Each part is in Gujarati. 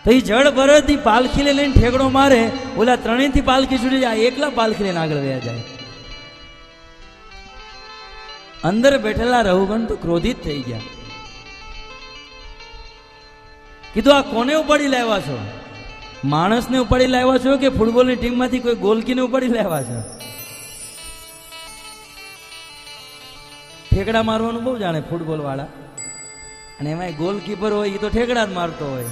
તો એ જળ ભરતની પાલખી લઈને ઠેકડો મારે, ઓલા ત્રણેયથી પાલખી છૂટી જાય, એકલા પાલખી લઈને આગળ વયા જાય. અંદર બેઠેલા રઘુગણ તો ક્રોધિત થઈ ગયા. કીધું આ કોને ઉપાડી લાવ્યા છો? માણસને ઉપાડી લાવ્યા છો કે ફૂટબોલની ટીમમાંથી કોઈ ગોલકીને ઉપાડી લાવ્યા છો? ઠેકડા મારવાનું બહુ જાણે ફૂટબોલ વાળા, અને એમાં ગોલકીપર હોય એ તો ઠેકડા જ મારતો હોય.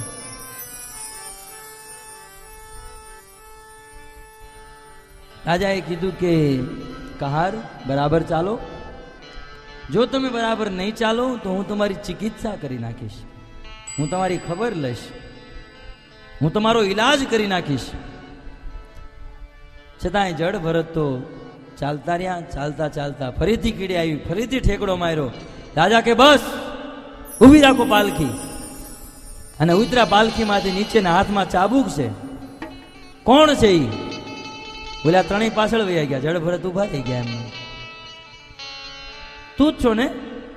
રાજાએ કીધું કે કહાર બરાબર ચાલો, જો તમે બરાબર નહીં ચાલો તો હું તમારી ચિકિત્સા કરી નાખીશ, હું તમારી ખબર લઈશ, હું તમારો ઈલાજ કરી નાખીશ. છતાંય જડ ભરત તો ચાલતા રહ્યા. ચાલતા ચાલતા ફરીથી કીડી આવી, ફરીથી ઠેકડો માર્યો. રાજા કે બસ ઊભી રાખો પાલખી. અને ઉતરા પાલખીમાંથી નીચેના હાથમાં ચાબુક છે. કોણ છે ઈ? બોલ્યા ત્રણેય પાછળ વહી ગયા. જડ ભરત ઉભા થઈ ગયા. એમને તું જ છો ને?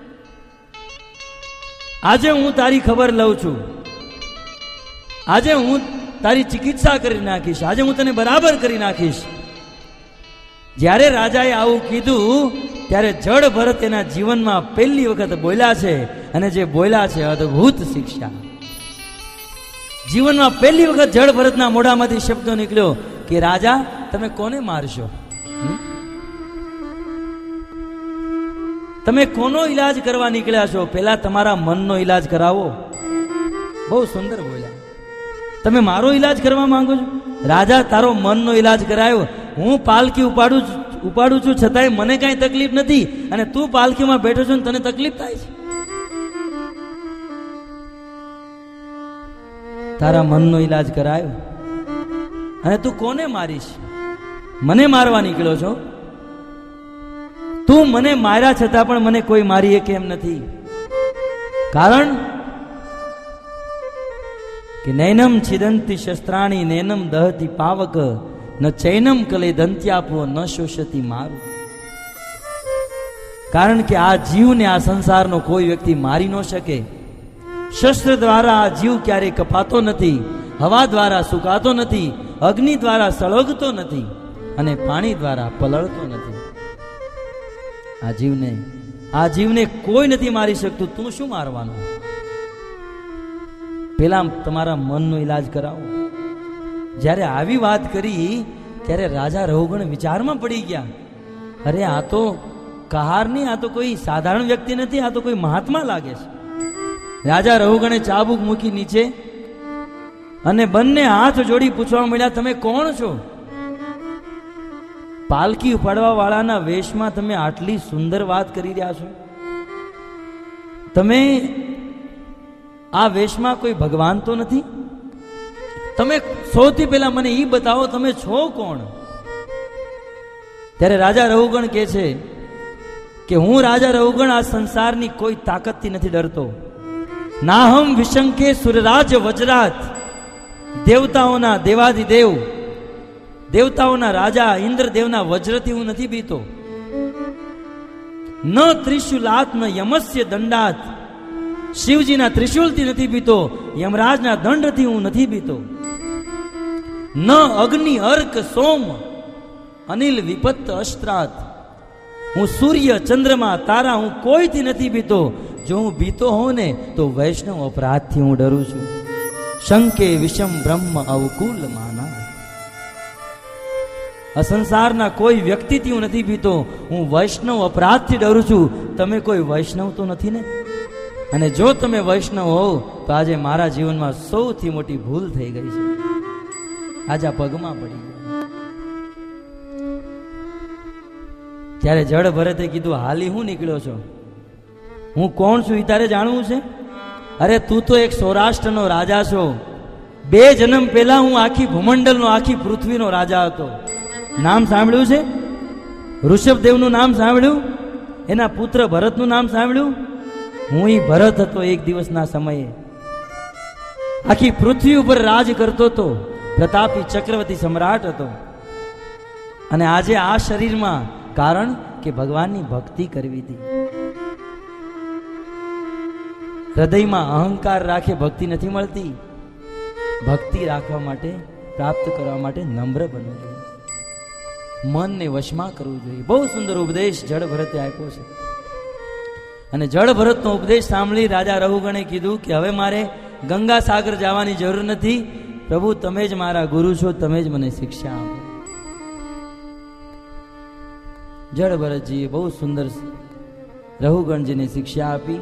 આજે હું તારી ખબર લઉં છું, આજે હું તારી ચિકિત્સા કરી નાખીશ, આજે હું તને બરાબર કરી નાખીશ. જ્યારે રાજાએ આવું કીધું ત્યારે જડ ભરત એના જીવનમાં પહેલી વખત બોલ્યા છે, અને જે બોલ્યા છે અદ્ભુત શિક્ષા. જીવનમાં પહેલી વખત જડ ભરતના મોઢામાંથી શબ્દો નીકળ્યો કે રાજા તમે કોને મારશો? તમે કોનો ઈલાજ કરવા નીકળ્યા છો? પેલા તમારા મનનો ઈલાજ કરાવો. બહુ સુંદર બોલ્યા. તમે મારો ઈલાજ કરવા માંગો છો? રાજા તારો મનનો ઈલાજ કરાયો. હું પાલખી ઉપાડું છું છતાંય મને કાંઈ તકલીફ નથી, અને તું પાલખીમાં બેઠો છો ને તને તકલીફ થાય છે. તારા મનનો ઈલાજ કરાયો, અને તું કોને મારીશ? મને મારવા નીકળ્યો છો? તું મને માર્યા છતાં પણ મને કોઈ મારી કેમ નથી? કારણ કે નૈનમ છિદંતી શસ્ત્રાણી નૈનમ દહતી પાવક ન ચૈનમ કલે દંત્યાપો ન શોષતી મારું. કારણ કે આ જીવને આ સંસારનો કોઈ વ્યક્તિ મારી ન શકે. શસ્ત્ર દ્વારા આ જીવ ક્યારેય કપાતો નથી, હવા દ્વારા સુકાતો નથી, અગ્નિ દ્વારા સળગતો નથી, અને પાણી દ્વારા પલળતો નથી. આ જીવને કોઈ નથી મારી શકતું. તું શું મારવાનો? પેલા તમારા મનનો ઈલાજ કરાવો. જ્યારે આવી વાત કરી ત્યારે રાજા રઘુગણ વિચારમાં પડી ગયા. અરે આ તો કહાર નહીં, આ તો કોઈ સાધારણ વ્યક્તિ નથી, આ તો કોઈ મહાત્મા લાગે છે. રાજા રઘુગણે ચાબુક મૂકી નીચે અને બંને હાથ જોડી પૂછવા મળ્યા, તમે કોણ છો? પાલકી ઉપાડવા વાળાના વેશમાં તમે આટલી સુંદર વાત કરી રહ્યા છો? તમે આ વેશમાં કોઈ ભગવાન તો નથી? તમે સૌથી પહેલા મને એ બતાવો, તમે છો કોણ? ત્યારે રાજા રઘુગણ કહે છે કે હું રાજા રઘુગણ આ સંસારની કોઈ તાકાતથી નથી ડરતો. નાહમ વિશંકે સુરરાજ વજરાત, દેવતાઓના દેવાધિદેવ, દેવતાઓના રાજા ઇન્દ્રદેવના વજ્રથી હું નથી બીતો. ન ત્રિશુલાત ન યમસ્ય દંડાત, શિવજીના ત્રિશુલથી નથી બીતો, યમરાજના દંડથી હું નથી બીતો. ન અગ્નિ અર્ક સોમ અનિલ વિપત્ત અસ્ત્રાત, હું સૂર્ય ચંદ્રમા તારા હું કોઈથી નથી બીતો. જો હું બીતો હોઉં ને તો વૈષ્ણવ અપરાધથી હું ડરું છું. શંકે વિષમ બ્રહ્મ અવકુલ માના, અસંસારના કોઈ વ્યક્તિથી હું નથી બીતો, હું વૈષ્ણવ અપરાધથી ડરું છું. તમે કોઈ વૈષ્ણવ તો નથી ને? અને જો તમે વૈષ્ણવ હો તો આજે મારા જીવનમાં સૌથી મોટી ભૂલ થઈ ગઈ છે. આજે પગમાં પડી ગયા. ત્યારે જડ ભરતે કીધું, હાલી હું નીકળ્યો છો? હું કોણ છું એ તારે જાણવું છે? અરે તું તો એક સૌરાષ્ટ્રનો રાજા છો. 2 જન્મ પહેલા હું આખી ભૂમંડળનો, આખી પૃથ્વીનો રાજા હતો. નામ સાંભળ્યું છે? ઋષભદેવનું નામ સાંભળ્યું? એના પુત્ર ભરતનું નામ સાંભળ્યું? હું ઈ ભરત હતો. એક દિવસના સમયે આખી પૃથ્વી ઉપર રાજ કરતો હતો, પ્રતાપી ચક્રવર્તી સમ્રાટ હતો. અને આજે આ શરીરમાં, કારણ કે ભગવાનની ભક્તિ કરવી હતી. હૃદયમાં અહંકાર રાખે ભક્તિ નથી મળતી. ભક્તિ રાખવા માટે, પ્રાપ્ત કરવા માટે નમ્ર બનવું જોઈએ, મનને વશમાં કરવું જોઈએ. બહુ સુંદર ઉપદેશ જળ ભરતે આપ્યો છે. અને જળ ભરતનો ઉપદેશ સાંભળી રાજા રહુગણે કીધું કે હવે મારે ગંગા સાગર જવાની જરૂર નથી, પ્રભુ તમે જ મારા ગુરુ છો, તમે જ મને શિક્ષા આપો. જળ ભરતજીએ બહુ સુંદર રહુગણજીને શિક્ષા આપી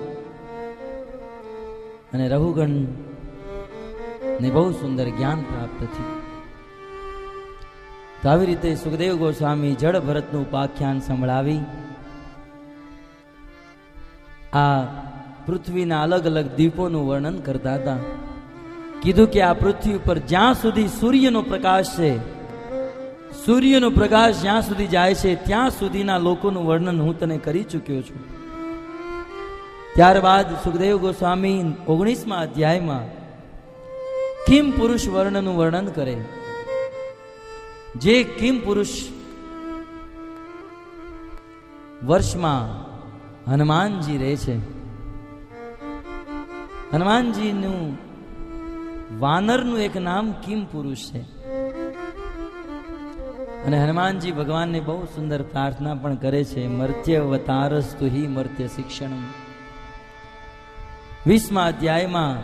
અને રહુગણને બહુ સુંદર જ્ઞાન પ્રાપ્ત થયું. તો આવી રીતે સુખદેવ ગોસ્વામી જળ ભરતનું ઉપાખ્યાન સંભળાવી આ પૃથ્વીના અલગ અલગ દ્વીપોનું વર્ણન કરતા હતા. કીધું કે આ પૃથ્વી ઉપર જ્યાં સુધી સૂર્યનો પ્રકાશ છે, સૂર્યનો પ્રકાશ જ્યાં સુધી જાય છે ત્યાં સુધીના લોકોનું વર્ણન હું તને કરી ચૂક્યો છું. ત્યારબાદ સુખદેવ ગોસ્વામી 19મા અધ્યાયમાં કિમ પુરુષ વર્ણનું વર્ણન કરે. જે કિમ પુરુષ વર્ષમાં હનુમાનજી રહે છે, હનુમાનજીનું વાનરનું એક નામ કિમ પુરુષ છે. અને હનુમાનજી ભગવાનને બહુ સુંદર પ્રાર્થના પણ કરે છે, મર્ત્ય અવતારસ્તુ હિ મર્ત્ય શિક્ષણમ. 20મા અધ્યાયમાં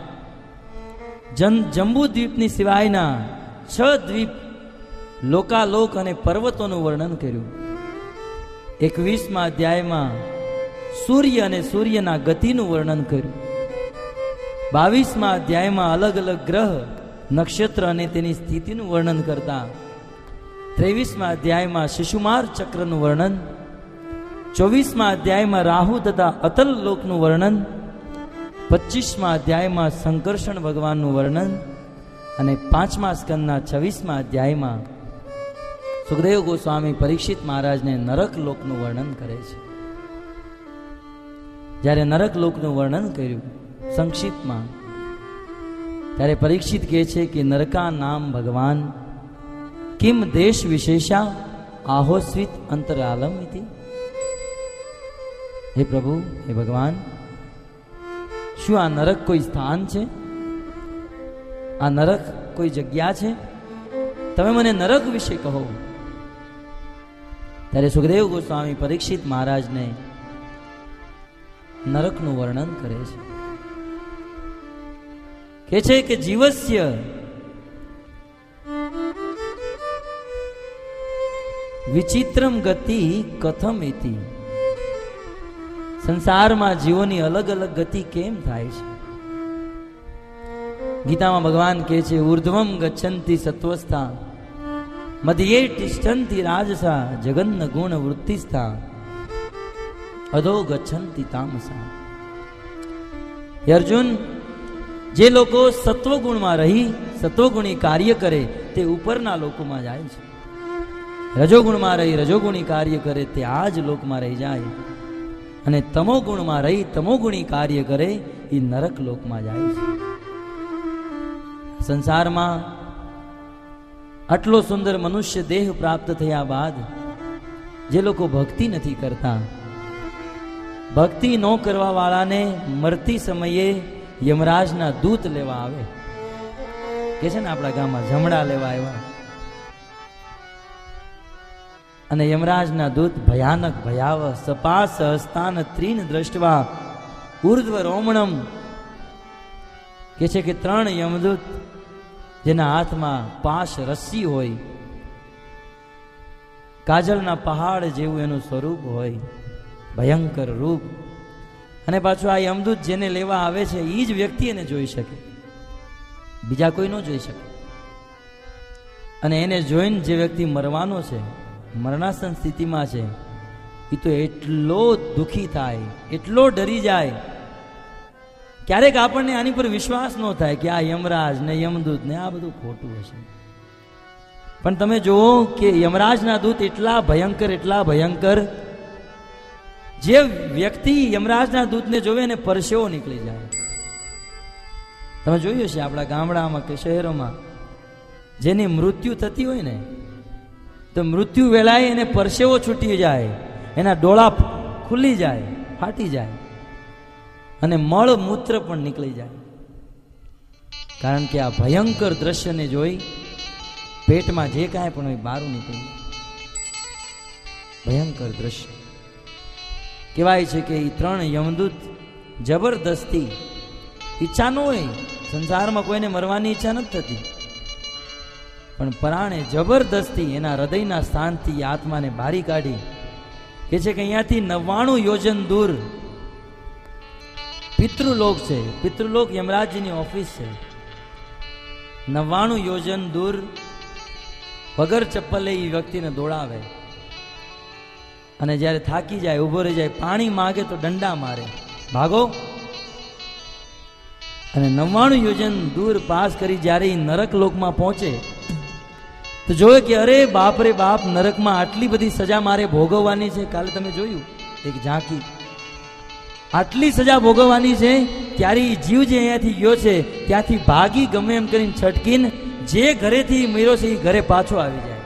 જંબુ દ્વીપની સિવાયના 6 દ્વીપ, લોકાલોક અને પર્વતોનું વર્ણન કર્યું. 21મા અધ્યાયમાં સૂર્ય અને સૂર્યના ગતિનું વર્ણન કર્યું. 22મા અધ્યાયમાં અલગ અલગ ગ્રહ, નક્ષત્ર અને તેની સ્થિતિનું વર્ણન કરતા 23મા અધ્યાયમાં શિશુમાર ચક્રનું વર્ણન, 24મા અધ્યાયમાં રાહુ તથા અતલ લોકનું વર્ણન, 25મા અધ્યાયમાં સંકર્ષણ ભગવાનનું વર્ણન અને 5મા સ્કંદના 26મા અધ્યાયમાં સુખદેવ ગોસ્વામી પરીક્ષિત મહારાજને નરક લોકનું વર્ણન કરે છે. જ્યારે નરક લોકનું વર્ણન કર્યું સંક્ષિપ્તમાં, ત્યારે પરીક્ષિત કહે છે કે નરકા નામ ભગવાન કિમ દેશ વિશેષા આહોસ્વિત અંતરાલમ ઇતિ. હે પ્રભુ, હે ભગવાન, શું આ નરક કોઈ સ્થાન છે? આ નરક કોઈ જગ્યા છે? તમે મને નરક વિશે કહો. ત્યારે સુખદેવ ગોસ્વામી પરીક્ષિત મહારાજને નરકનું વર્ણન કરે છે. કહે છે કે જીવસ્ય વિચિત્રમ ગતિ કથમ ઇતિ. સંસારમાં જીવોની અલગ અલગ ગતિ કેમ થાય છે? ગીતામાં ભગવાન કહે છે, ઉર્ધ્વમ ગચ્છન્તિ સત્વસ્થા મધ્યે તિષ્ઠન્તિ રાજસા જગન્ન ગુણ વૃત્તિસ્થા અધો ગચ્છન્તિ તામસા. અર્જુન, જે લોકો સત્વગુણમાં રહી સત્વગુણી કાર્ય કરે તે ઉપરના લોકોમાં જાય છે. રજોગુણમાં રહી રજોગુણી કાર્ય કરે તે આ જ લોકમાં રહી જાય. અને તમોગુણમાં રહી તમોગુણી કાર્ય કરે એ નરક લોકમાં જાય છે. સંસારમાં આટલો સુંદર મનુષ્ય દેહ પ્રાપ્ત થયા બાદ જે લોકો ભક્તિ નથી કરતા, ભક્તિ ન કરવા વાળાને મરતી સમયે યમરાજના દૂત લેવા આવે. કે છે ને આપણા ગામમાં જમડા લેવા આવ્યા, અને યમરાજના દૂત ભયાનક ભયાવહ સપાસ હસ્તાન ત્રીન દ્રષ્ટવા ઉર્ધ્વ રોમણમ. કે છે કે 3 યમદૂત જેના હાથમાં પાશ રસ્સી હોય, કાજલના પહાડ જેવું એનું સ્વરૂપ હોય, ભયંકર રૂપ. અને પાછું આ યમદૂત જેને લેવા આવે છે એ જ વ્યક્તિ એને જોઈ શકે, બીજા કોઈ ન જોઈ શકે. અને એને જોઈને જે વ્યક્તિ મરવાનો છે, મરણાસન સ્થિતિમાં છે, એ તો એટલો દુઃખી થાય, એટલો ડરી જાય. ક્યારેક આપણને આની પર વિશ્વાસ ન થાય કે આ યમરાજ ને યમદૂત ને આ બધું ખોટું હશે. પણ તમે જુઓ કે યમરાજના દૂત એટલા ભયંકર, જે વ્યક્તિ યમરાજના દૂતને જોવે ને પરસેવો નીકળી જાય. તમે જોયું છે આપણા ગામડામાં કે શહેરોમાં જેની મૃત્યુ થતી હોય ને, તો મૃત્યુ વેળાએ એને પરસેવો છૂટી જાય, એના ડોળા ખુલી જાય, ફાટી જાય, અને મળ મૂત્ર પણ નીકળી જાય. કારણ કે આ ભયંકર દ્રશ્યને જોઈ પેટમાં જે કાંઈ પણ હોય બહાર નીકળ્યું. ભયંકર દ્રશ્ય કહેવાય છે કે એ 3 યમદૂત જબરદસ્તી, ઈચ્છા ન હોય, સંસારમાં કોઈને મરવાની ઈચ્છા નથી થતી, પણ પરાણે જબરદસ્તી એના હૃદયના સ્થાનથી આત્માને બારી કાઢી કે છે કે અહીંયાથી 99 યોજન દૂર પિતૃલોક છે. પિતૃલોક યમરાજજીની ઓફિસ છે. 99 યોજન દૂર વગર ચપ્પલે એ વ્યક્તિને દોડાવે અને જ્યારે થાકી જાય, ઉભો રહી જાય, પાણી માગે તો દંડા મારે, ભાગો. અને 99 યોજન દૂર પાસ કરી જ્યારે એ નરક લોકમાં પહોંચે તો જોયે કે અરે બાપ રે બાપ, નરકમાં આટલી બધી સજા મારે ભોગવવાની છે. કાલે તમે જોયું એક ઝાંકી, આટલી સજા ભોગવવાની છે. ત્યારે એ જીવ જે અહીંયાથી ગયો છે ત્યાંથી ભાગી ગમે એમ કરીને છટકીને જે ઘરેથી મર્યો છે એ ઘરે પાછો આવી જાય.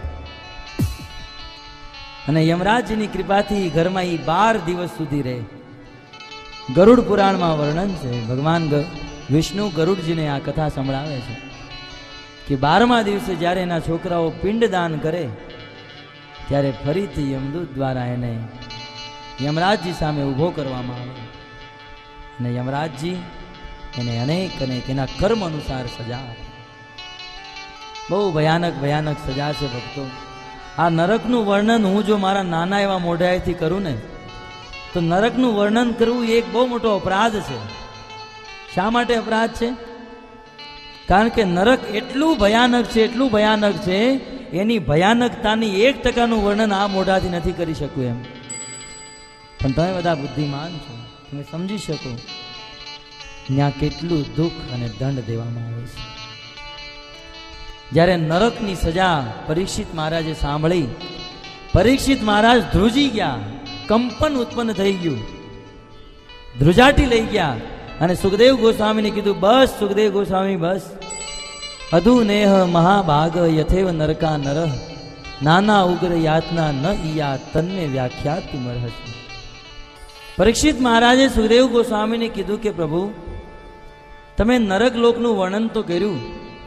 અને યમરાજજીની કૃપાથી ઘરમાં એ 12 દિવસ સુધી રહે. ગરુડ પુરાણમાં વર્ણન છે, ભગવાન વિષ્ણુ ગરુડજીને આ કથા સંભળાવે છે કે 12મા દિવસે જ્યારે એના છોકરાઓ પિંડદાન કરે ત્યારે ફરીથી યમદૂત દ્વારા એને યમરાજજી સામે ઊભો કરવામાં આવે અને યમરાજજી એને અનેક એના કર્મ અનુસાર સજા આપે. બહુ ભયાનક સજા છે ભક્તો. આ નરકનું વર્ણન હું જો મારા નાના એવા મોઢાએથી કરું ને તો નરકનું વર્ણન કરવું એ એક બહુ મોટો અપરાધ છે. શા માટે અપરાધ છે? કારણ કે નરક એટલું ભયાનક છે, એટલું ભયાનક છે, એની ભયાનકતાની 1% વર્ણન આ મોઢાથી નથી કરી શકું એમ. પણ તમે બધા બુદ્ધિમાન છો, તમે સમજી શકો ત્યાં કેટલું દુઃખ અને દંડ દેવામાં આવે છે. જ્યારે નરકની સજા પરીક્ષિત મહારાજે સાંભળી, પરીક્ષિત મહારાજ ધ્રુજી ગયા, કંપન ઉત્પન્ન થઈ ગયું, ધ્રુજાટી લઈ ગયા અને સુખદેવ ગોસ્વામીને કીધું, બસ સુખદેવ ગોસ્વામી બસ, અધુનેહ મહાભાગ યથેવ નરકા નરહ નાના ઉગ્ર યાતના ન ઈયા તન્મે વ્યાખ્યાત તુમરહસ. પરીક્ષિત મહારાજે સુખદેવ ગોસ્વામીને કીધું કે પ્રભુ, તમે નરક લોકનું વર્ણન તો કર્યું,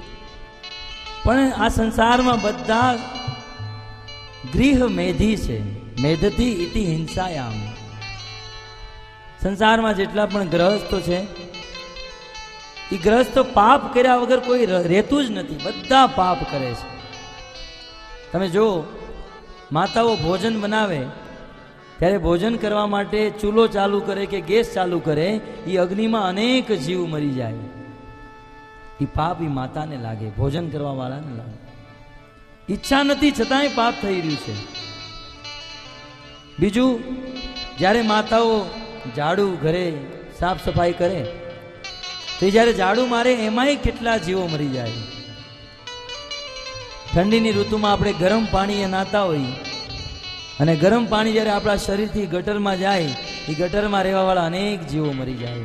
પણ આ સંસારમાં બધા ગૃહ મેધી છે, મેધતી ઇતિ હિંસાયામ. સંસારમાં જેટલા પણ ગ્રહસ્થો છે એ ગ્રહસ્થો પાપ કર્યા વગર કોઈ રહેતું જ નથી, બધા પાપ કરે છે. તમે જો માતાઓ ભોજન બનાવે ત્યારે ભોજન કરવા માટે ચૂલો ચાલુ કરે કે ગેસ ચાલુ કરે, એ અગ્નિમાં અનેક જીવ મરી જાય. એ પાપ એ માતાને લાગે, ભોજન કરવા વાળાને લાગે. ઈચ્છા નથી છતાંય પાપ થઈ રહ્યું છે. બીજું, જ્યારે માતાઓ ઝાડુ ઘરે સાફ સફાઈ કરે તો જ્યારે ઝાડુ મારે એમાંય કેટલા જીવો મરી જાય. ઠંડીની ઋતુમાં આપણે ગરમ પાણીએ નાતા હોઈએ અને ગરમ પાણી જ્યારે આપણા શરીરથી ગટરમાં જાય, એ ગટરમાં રહેવાવાળા અનેક જીવો મરી જાય.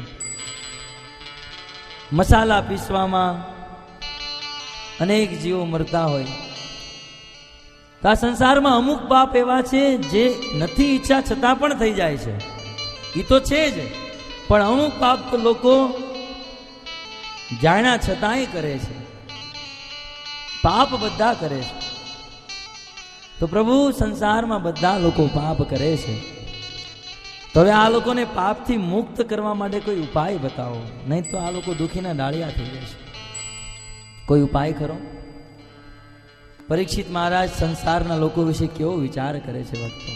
મસાલા પીસવામાં અનેક જીવો મરતા હોય. તો આ સંસારમાં અમુક પાપ એવા છે જે નથી ઈચ્છા છતાં પણ થઈ જાય છે, એ તો છે જ, પણ અમુક પાપ તો લોકો જાણ્યા છતાંય કરે છે. પાપ બધા કરે છે. તો પ્રભુ, સંસારમાં બધા લોકો પાપ કરે છે, તો હવે આ લોકોને પાપથી મુક્ત કરવા માટે કોઈ ઉપાય બતાવો, નહીં તો આ લોકો દુઃખીના ડાળિયા થઈ જશે. કોઈ ઉપાય કરો. પરીક્ષિત મહારાજ સંસારના લોકો વિશે કેવો વિચાર કરે છે ભક્તો.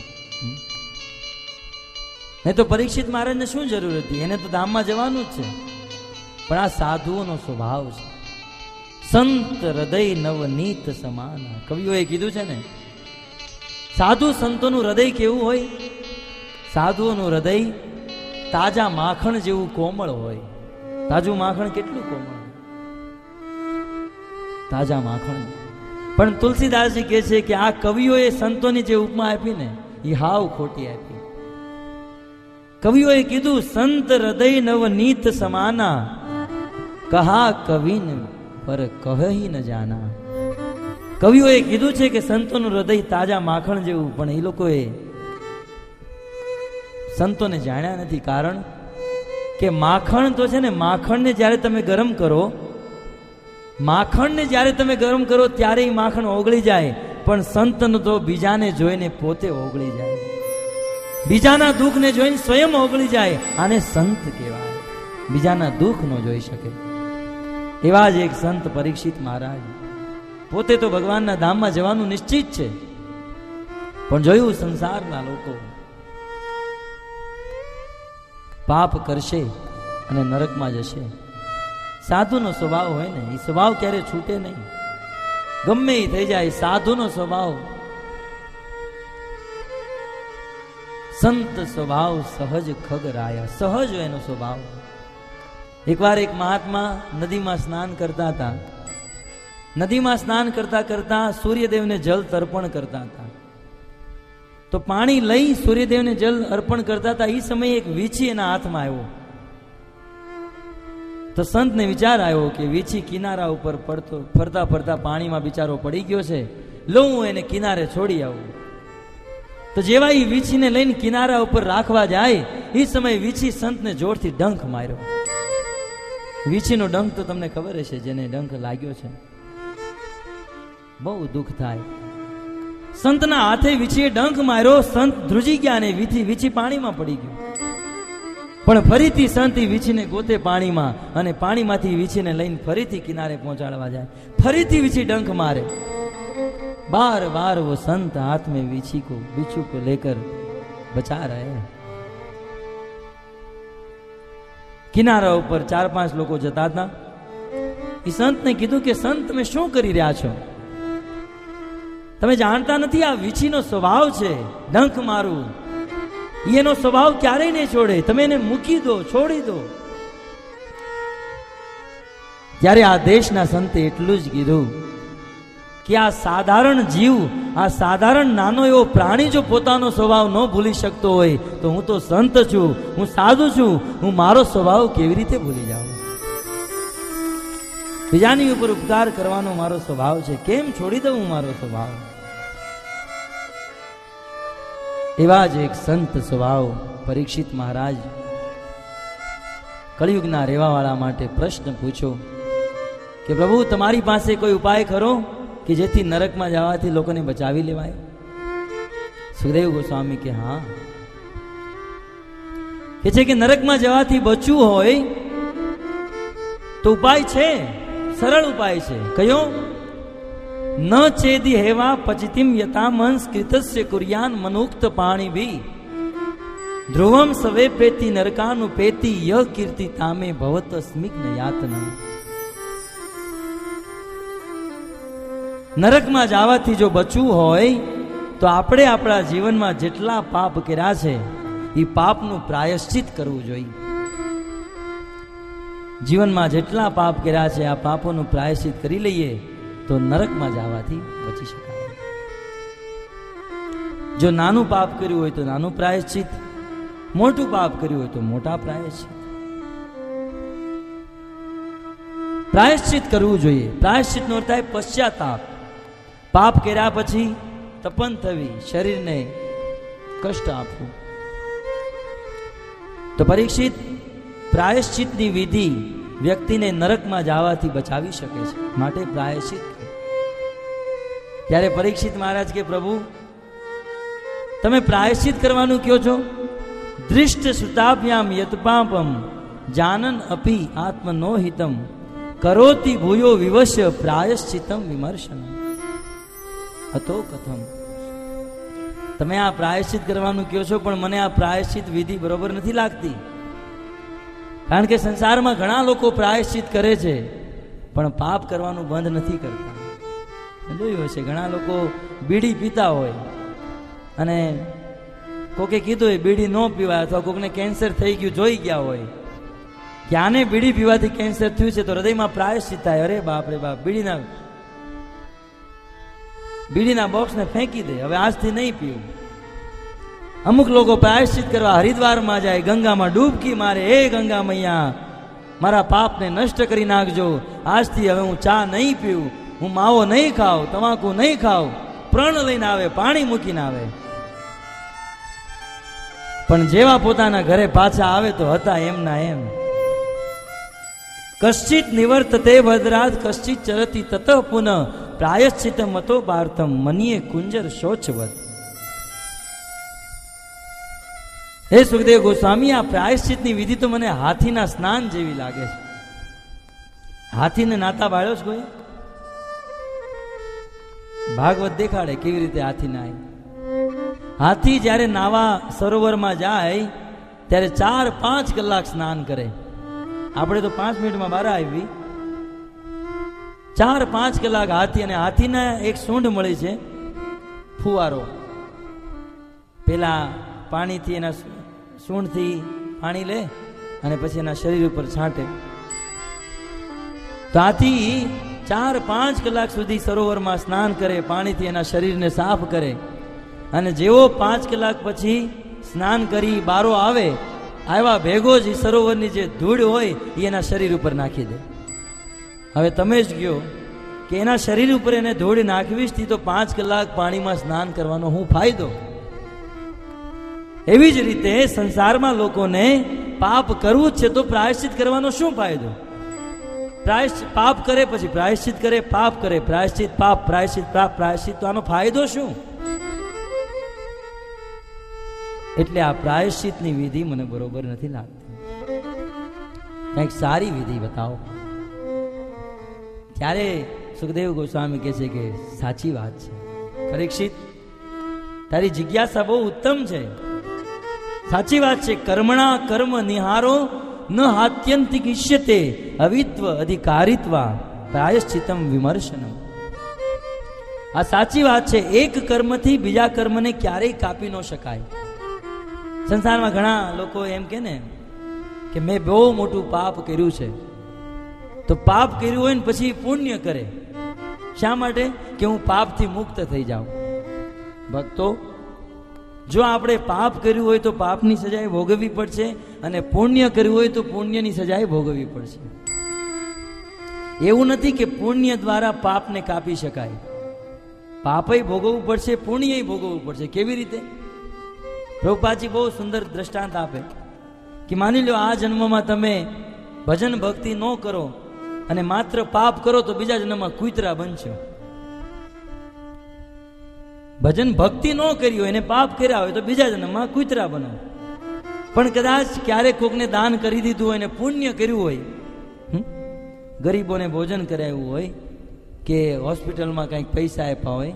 નહીં તો પરીક્ષિત મહારાજને શું જરૂર હતી? એને તો ધામમાં જવાનું જ છે. પણ આ સાધુઓનો સ્વભાવ છે. સંત હૃદય નવનીત સમાન. કવિઓએ કીધું છે ને, સાધુ સંતોનું હૃદય કેવું હોય? સાધુઓનું હૃદય તાજા માખણ જેવું કોમળ હોય. તાજું માખણ કેટલું કોમળ, તાજા માખણ. પણ તુલસીદાસજી કહે છે કે આ કવિઓએ સંતોની જે ઉપમા આપી ને એ હાવ ખોટી આપી. કવિઓએ કીધું, સંત હૃદય નવનીત સમાના કહા કવિન પર કહી ન જાના. કવિઓએ કીધું છે કે સંતોનું હૃદય તાજા માખણ જેવું, પણ એ લોકોએ સંતોને જાણ્યા નથી. કારણ કે માખણ તો છે ને, માખણને જ્યારે તમે ગરમ કરો માખણને જ્યારે તમે ગરમ કરો ત્યારે એ માખણ ઓગળી જાય, પણ સંતનો તો બીજાને જોઈને પોતે ઓગળી જાય, બીજાના દુઃખને જોઈને સ્વયં ઓગળી જાય. આને સંત કહેવાય, બીજાના દુઃખ ન જોઈ શકે. એવા જ એક સંત પરીક્ષિત મહારાજ. પોતે તો ભગવાનના ધામમાં જવાનું નિશ્ચિત છે, પણ જોયું સંસારના લોકો પાપ કરશે અને નરકમાં જશે. સાધુનો સ્વભાવ હોય ને, એ સ્વભાવ ક્યારે છૂટે નહીં, ગમે એ થઈ જાય. સાધુનો સ્વભાવ, સંત સ્વભાવ સહજ ખગરાયા, સહજ હોય એનો સ્વભાવ. એકવાર એક મહાત્મા નદીમાં સ્નાન કરતા હતા. નદીમાં સ્નાન કરતા કરતા સૂર્યદેવને જલ તર્પણ કરતા હતા. તો પાણી લઈ સૂર્યદેવને જલ અર્પણ કરતા હતા. એ સમયે એક વીછી એના હાથમાં આવ્યો. તો સંતને વિચાર આવ્યો કે વીછી કિનારા ઉપર ફરતા ફરતા પાણીમાં બિચારો પડી ગયો છે, લો હું એને કિનારે છોડી આવું. તો જેવા એ વીછીને લઈને કિનારા ઉપર રાખવા જાય, એ સમયે વીછી સંતને જોરથી ડંખ માર્યો. વીછીનો ડંખ તો તમને ખબર હશે, જેને ડંખ લાગ્યો છે બહુ દુઃખ થાય. સંતના હાથે વીછીએ ડંખ માર્યો. સંત ધ્રુજી ગયા ને વીછી પાણીમાં પડી ગયું. પણ ફરીથી સંત વીછીને ગોતે પાણીમાં, અને પાણીમાંથી વીછીને લઈને ફરીથી કિનારે પહોંચાડવા જાય. ફરીથી વીછી ડંખ મારે. बार बार वो संत हाथ में बिच्छू को लेकर बचा रहे. કિનારા ઉપર 4-5 લોકો જતા હતા. એ સંતને કીધું કે સંત તમે શું કરી રહ્યા છો? તમે જાણતા નથી આ વીછીનો સ્વભાવ છે ડંખ મારું. એનો સ્વભાવ ક્યારેય નહીં છોડે, તમે એને મૂકી દો, છોડી દો. ત્યારે આ દેશના સંતે એટલું જ કીધું કે આ સાધારણ જીવ, આ સાધારણ નાનો એવો પ્રાણી જો પોતાનો સ્વભાવ ન ભૂલી શકતો હોય, તો હું તો સંત છું, હું સાધુ છું, હું મારો સ્વભાવ કેવી રીતે ભૂલી જાઉં? બીજાની ઉપર ઉપકાર કરવાનો મારો સ્વભાવ છે, કેમ છોડી દઉં હું મારો સ્વભાવ? એવા જ એક સંત સ્વભાવ પરીક્ષિત મહારાજ કળિયુગના રહેવાવાળા માટે પ્રશ્ન પૂછો કે પ્રભુ તમારી પાસે કોઈ ઉપાય ખરો કે જેથી નરકમાં જવાથી લોકોને બચાવી લેવાય? સુખદેવ ગોસ્વામી કે હા, કે છે કે નરકમાં જવાથી બચવું હોય તો ઉપાય છે, સરળ ઉપાય છે. કયો? ન ચેદી હેવા પચિતિમ યતામંસ કૃતસ્ય કુર્યાન મનુક્ત પાણી ભી ધ્રુવમ સવે પેતી નરકાનું પેતી ય કીર્તિ તામે ભવત સ્મિગ્ન યાતના. નરકમાં જવાથી જો બચવું હોય તો આપણે આપણા જીવનમાં જેટલા પાપ કર્યા છે એ પાપનું પ્રાયશ્ચિત કરવું જોઈએ. જીવનમાં જેટલા પાપ કર્યા છે આ પાપોનું પ્રાયશ્ચિત કરી લઈએ તો નરકમાં જવાથી બચી શકાય. જો નાનું પાપ કર્યું હોય તો નાનું પ્રાયશ્ચિત, મોટું પાપ કર્યું હોય તો મોટા પ્રાયશ્ચિત. પ્રાયશ્ચિત કરવું જોઈએ. પ્રાયશ્ચિત નો અર્થ થાય પશ્ચાતાપ. પાપ કર્યા પછી તપન થવી, શરીરને કષ્ટ આપવું. તો પરીક્ષિત, પ્રાયશ્ચિતની વિધિ વ્યક્તિને નરકમાં જવાથી બચાવી શકે છે, માટે પ્રાયશ્ચિત. ત્યારે પરીક્ષિત મહારાજ કે પ્રભુ તમે પ્રાયશ્ચિત કરવાનું કહો છો? દૃષ્ટ સુતાભ્યામ યત પાપમ જાનન અપી આત્મનોહિતમ કરોતિ ભૂયો વિવશ્ય પ્રાયશ્ચિતમ વિમર્શન અતો કથમ. તમે આ પ્રાયશ્ચિત કરવાનું કહો છો, પણ મને આ પ્રાયશ્ચિત વિધિ બરોબર નથી લાગતી. કારણ કે સંસારમાં ઘણા લોકો પ્રાયશ્ચિત કરે છે પણ પાપ કરવાનું બંધ નથી કરતા. જોયું હશે, ઘણા લોકો બીડી પીતા હોય અને કોકે કીધું હોય બીડી ન પીવાય, અથવા કોકને કેન્સર થઈ ગયું જોઈ ગયા હોય કે આને બીડી પીવાથી કેન્સર થયું છે, તો હૃદયમાં પ્રાયશ્ચિત થાય, અરે બાપ રે બાપ, બીડીના બોક્સને ફેંકી દે, હવે આજથી નહીં પીવું. અમુક લોકો પ્રાયશ્ચિત કરવા હરિદ્વારમાં જાય, ગંગામાં ડૂબકી મારે, એ ગંગા મૈયા મારા પાપને નષ્ટ કરી નાખજો, આજથી હવે હું ચા નહીં પીવું, હું માવો નહીં ખાવ, તમાકુ નહીં ખાવ. પ્રણ લઈને આવે, પાણી મૂકીને આવે, પણ જેવા પોતાના ઘરે પાછા આવે તો હતા એમના એમ. કશ્ચિત નિવર્તતે ભદ્રાત કશ્ચિત ચરતી તત પુનઃ પ્રાયશ્ચિત મતો ભારતમ મનીએ કુંજર શોચવદ. હે સુખદેવ ગોસ્વામી, આ પ્રાયશ્ચિતની વિધિ તો મને હાથીના સ્નાન જેવી લાગે છે. હાથીને નાતા બાળ્યો છે કોઈ? ભાગવત દેખાડે કેવી રીતે હાથી નાય. હાથી જ્યારે નાવા સરોવરમાં જાય ત્યારે 4-5 કલાક સ્નાન કરે. આપણે તો 5 મિનિટમાં બહાર આવી. 4-5 કલાક હાથી, અને હાથીના એક સૂંઢ મળી છે ફુવારો. પેલા પાણીથી એના સૂંઢથી પાણી લે અને પછી એના શરીર ઉપર છાંટે. તો હાથી 4-5 કલાક સુધી સરોવરમાં સ્નાન કરે, પાણીથી એના શરીરને સાફ કરે, અને જેવો 5 કલાક પછી સ્નાન કરી બારો આવે, આવ્યા ભેગો જ સરોવરની જે ધૂળ હોય એ એના શરીર ઉપર નાખી દે. હવે તમે જ કહો કે એના શરીર ઉપર એને ધૂળ નાખવી તો 5 કલાક પાણીમાં સ્નાન કરવાનો શું ફાયદો? એવી જ રીતે સંસારમાં લોકોને પાપ કરવું જ છે તો પ્રાયશ્ચિત કરવાનો શું ફાયદો? પાપ કરે પછી પ્રાયશ્ચિત કરે, પાપ કરે પ્રાયશ્ચિત, પાપ પ્રાયશ્ચિત, પાપ પ્રાયશ્ચિત, તો આનો ફાયદો શું? એટલે આ પ્રાયશ્ચિતની વિધિ મને બરોબર નથી લાગતી. કંઈક સારી વિધિ બતાવો. ત્યારે સુખદેવ ગોસ્વામી કહે છે કે સાચી વાત છે પરીક્ષિત, તારી જિજ્ઞાસા બહુ ઉત્તમ છે. સાચી વાત છે. કર્મણા કર્મ નિહારો ન હાત્યંતિક ઇષ્યતે અવિત્વ અધિકારિત્વા પ્રાયશ્ચિતમ વિમર્શનમ. આ સાચી વાત છે. એક કર્મથી બીજા કર્મને ક્યારેય કાપી ન શકાય. સંસારમાં ઘણા લોકો એમ કે ને કે મેં બહુ મોટું પાપ કર્યું છે, તો પાપ કર્યું હોય ને પછી પુણ્ય કરે. શા માટે? કે હું પાપથી મુક્ત થઈ જાઉં. ભક્તો, જો આપણે પાપ કર્યું હોય તો પાપની સજાએ ભોગવવી પડશે, અને પુણ્ય કર્યું હોય તો પુણ્યની સજાએ ભોગવવી પડશે. એવું નથી કે પુણ્ય દ્વારા પાપને કાપી શકાય. પાપય ભોગવવું પડશે, પુણ્ય ભોગવવું પડશે. કેવી રીતે? પ્રભુપાદજી બહુ સુંદર દ્રષ્ટાંત આપે કે માની લો આ જન્મમાં તમે ભજન ભક્તિ ન કરો અને માત્ર પાપ કરો તો બીજા જન્મમાં કૂતરા બનશો. ભજન ભક્તિ ન કરી હોય અને પાપ કર્યા હોય તો બીજા જન્મમાં કૂતરા બનો. પણ કદાચ ક્યારેક કોકને દાન કરી દીધું હોય ને પુણ્ય કર્યું હોય, ગરીબોને ભોજન કરાવ્યું હોય કે હોસ્પિટલમાં કંઈક પૈસા આપ્યા હોય,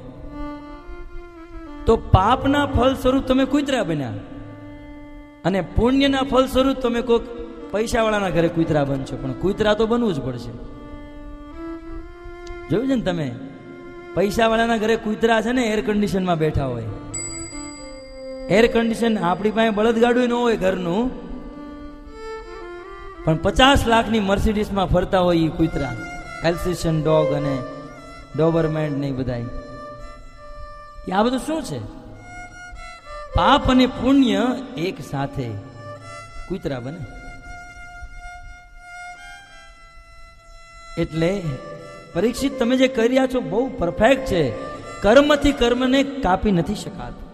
તો પાપના ફળ સ્વરૂપ તમે કૂતરા બન્યા, અને પુણ્યના ફળ સ્વરૂપ તમે કોઈક પૈસાવાળાના ઘરે કૂતરા બનશો. પણ કૂતરા તો બનવું જ પડશે. જોયું છે ને તમે? પૈસાવાળાના ઘરે કૂતરા છે ને એર કન્ડિશનમાં બેઠા હોય. એર કન્ડિશન આપણી પાસે બળદગાડું ન હોય ઘરનું, પણ 50 લાખની મર્સિડીસમાં ફરતા હોય એ કૂતરા, એલ્સિશન ડોગ અને ડોબરમેન ને બધા. આ બધું શું છે? પાપ અને પુણ્ય એક સાથે કૂતરા બને. એટલે પરીક્ષિત, તમે જે કરી રહ્યા છો બહુ પરફેક્ટ છે. કર્મથી કર્મને કાપી નથી શકાતું.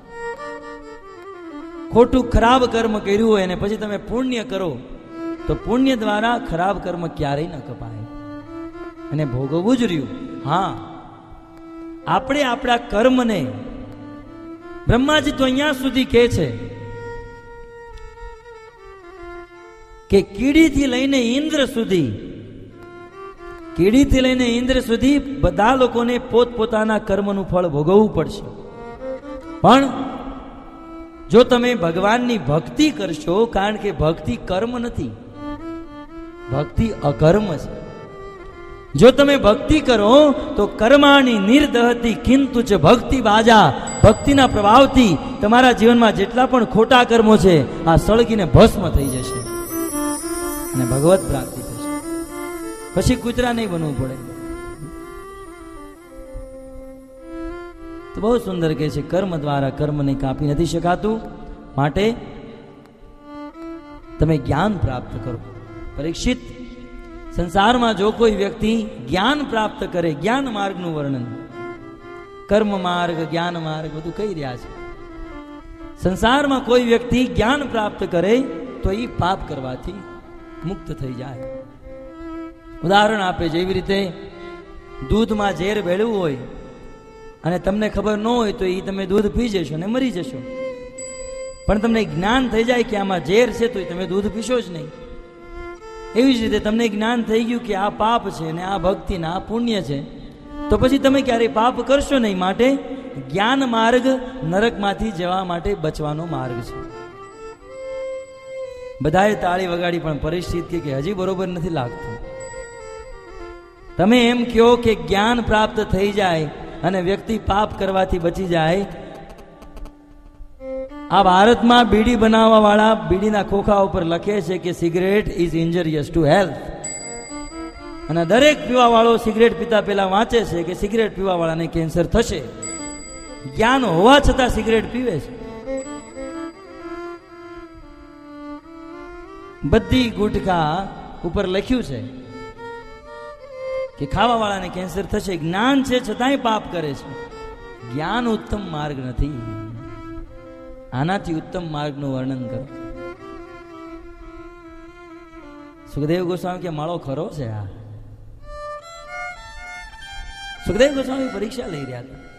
ખોટું ખરાબ કર્મ કર્યું હોય અને પછી તમે પુણ્ય કરો તો પુણ્ય દ્વારા ખરાબ કર્મ ક્યારેય ન કપાય, અને ભોગવવું જ રહ્યું. હા, આપણે આપણા કર્મને, બ્રહ્માજી તો અહીંયા સુધી કહે છે કે કીડીથી લઈને ઇન્દ્ર સુધી બધા લોકોને પોતપોતાના કર્મનું ફળ ભોગવવું પડશે. પણ જો તમે ભગવાનની ભક્તિ કરશો, કારણ કે ભક્તિ કર્મ નથી, ભક્તિ અકર્મ છે. જો તમે ભક્તિ કરો તો કર્માણી નિર્દહતી કિંતુ ચ ભક્તિ બાજા, ભક્તિના પ્રભાવથી તમારા જીવનમાં જેટલા પણ ખોટા કર્મો છે આ સળગીને ભસ્મ થઈ જશે અને ભગવત પ્રાપ્તિ થશે. પછી કૂતરા નહીં બનવું પડે. તો બહુ સુંદર કહે છે, કર્મ દ્વારા કર્મને કાપી નથી શકાતું, માટે તમે જ્ઞાન પ્રાપ્ત કરો. પરીક્ષિત, સંસારમાં જો કોઈ વ્યક્તિ જ્ઞાન પ્રાપ્ત કરે, જ્ઞાન માર્ગનું વર્ણન, કર્મ માર્ગ, જ્ઞાન માર્ગ બધું કહી રહ્યા છે. સંસારમાં કોઈ વ્યક્તિ જ્ઞાન પ્રાપ્ત કરે તો એ પાપ કરવાથી મુક્ત થઈ જાય. ઉદાહરણ આપે, જેવી રીતે દૂધમાં ઝેર ભેળવું હોય અને તમને ખબર ન હોય તો એ તમે દૂધ પી જશો ને મરી જશો. પણ તમને જ્ઞાન થઈ જાય કે આમાં ઝેર છે તો તમે દૂધ પીશો જ નહીં. એવી જ રીતે તમને જ્ઞાન થઈ ગયું કે આ પાપ છે ને આ ભક્તિ ને આ પુણ્ય છે, તો પછી તમે ક્યારેય પાપ કરશો નહીં. માટે જ્ઞાન માર્ગ નરકમાંથી જવા માટે બચવાનો માર્ગ છે. બધાએ તાળી વગાડી, પણ પરિસ્થિતિ કે હજી બરોબર નથી લાગતું. તમે એમ કહો કે જ્ઞાન પ્રાપ્ત થઈ જાય અને વ્યક્તિ પાપ કરવાથી બચી જાય. આ ભારતમાં બીડી બનાવવા વાળા બીડીના ખોખા ઉપર લખે છે કે cigarette is injurious to health, અને દરેક પીવા વાળો સિગરેટ પીતા પહેલા વાંચે છે કે સિગરેટ પીવા વાળાને કેન્સર થશે. જ્ઞાન હોવા છતાં સિગરેટ પીવે છે. બધી ગુટખા ઉપર લખ્યું છે કે ખાવા વાળાને કેન્સર થશે. જ્ઞાન છે છતાંય પાપ કરે છે. જ્ઞાન ઉત્તમ માર્ગ નથી. આનાથી ઉત્તમ માર્ગનું વર્ણન કરો. સુખદેવ ગોસ્વામી કે માળો ખરો છે. આ સુખદેવ ગોસ્વામી પરીક્ષા લઈ રહ્યા હતા.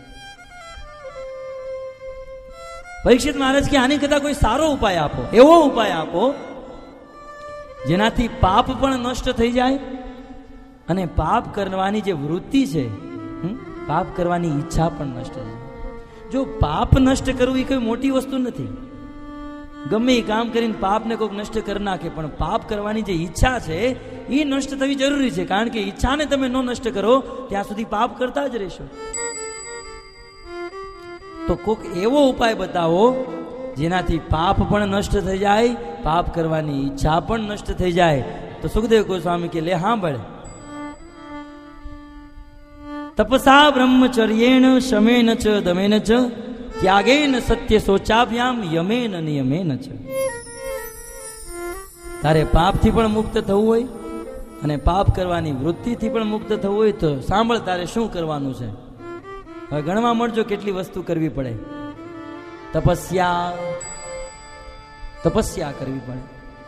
પરીક્ષિત મહારાજ કે આની કરતા કોઈ સારો ઉપાય આપો, એવો ઉપાય આપો જેનાથી પાપ પણ નષ્ટ થઈ જાય અને પાપ કરવાની જે વૃત્તિ છે, પાપ કરવાની ઈચ્છા પણ નષ્ટ થઈ જાય. જો પાપ નષ્ટ કરવું એ કોઈ મોટી વસ્તુ નથી. ગમે એ કામ કરીને પાપને કોઈક નષ્ટ કરી નાખે, પણ પાપ કરવાની જે ઈચ્છા છે એ નષ્ટ થવી જરૂરી છે. કારણ કે ઈચ્છાને તમે ન નષ્ટ કરો ત્યાં સુધી પાપ કરતા જ રહેશો. તો કોઈક એવો ઉપાય બતાવો જેનાથી પાપ પણ નષ્ટ થઈ જાય, પાપ કરવાની ઈચ્છા પણ નષ્ટ થઈ જાય. તો સુખદેવ ગોસ્વામી કે લે સાંભળ. તપસા બ્રહ્મચર્યેણ શમેન ચ દમેન ચ ત્યાગેન સત્ય શોચાભ્યામ યમેન નિયમેન ચ. તારે પાપથી પણ મુક્ત થવું હોય અને પાપ કરવાની વૃત્તિથી પણ મુક્ત થવું હોય તો સાંભળ તારે શું કરવાનું છે. હવે ગણવા મળજો કેટલી વસ્તુ કરવી પડે. તપસ્યા કરવી પડે.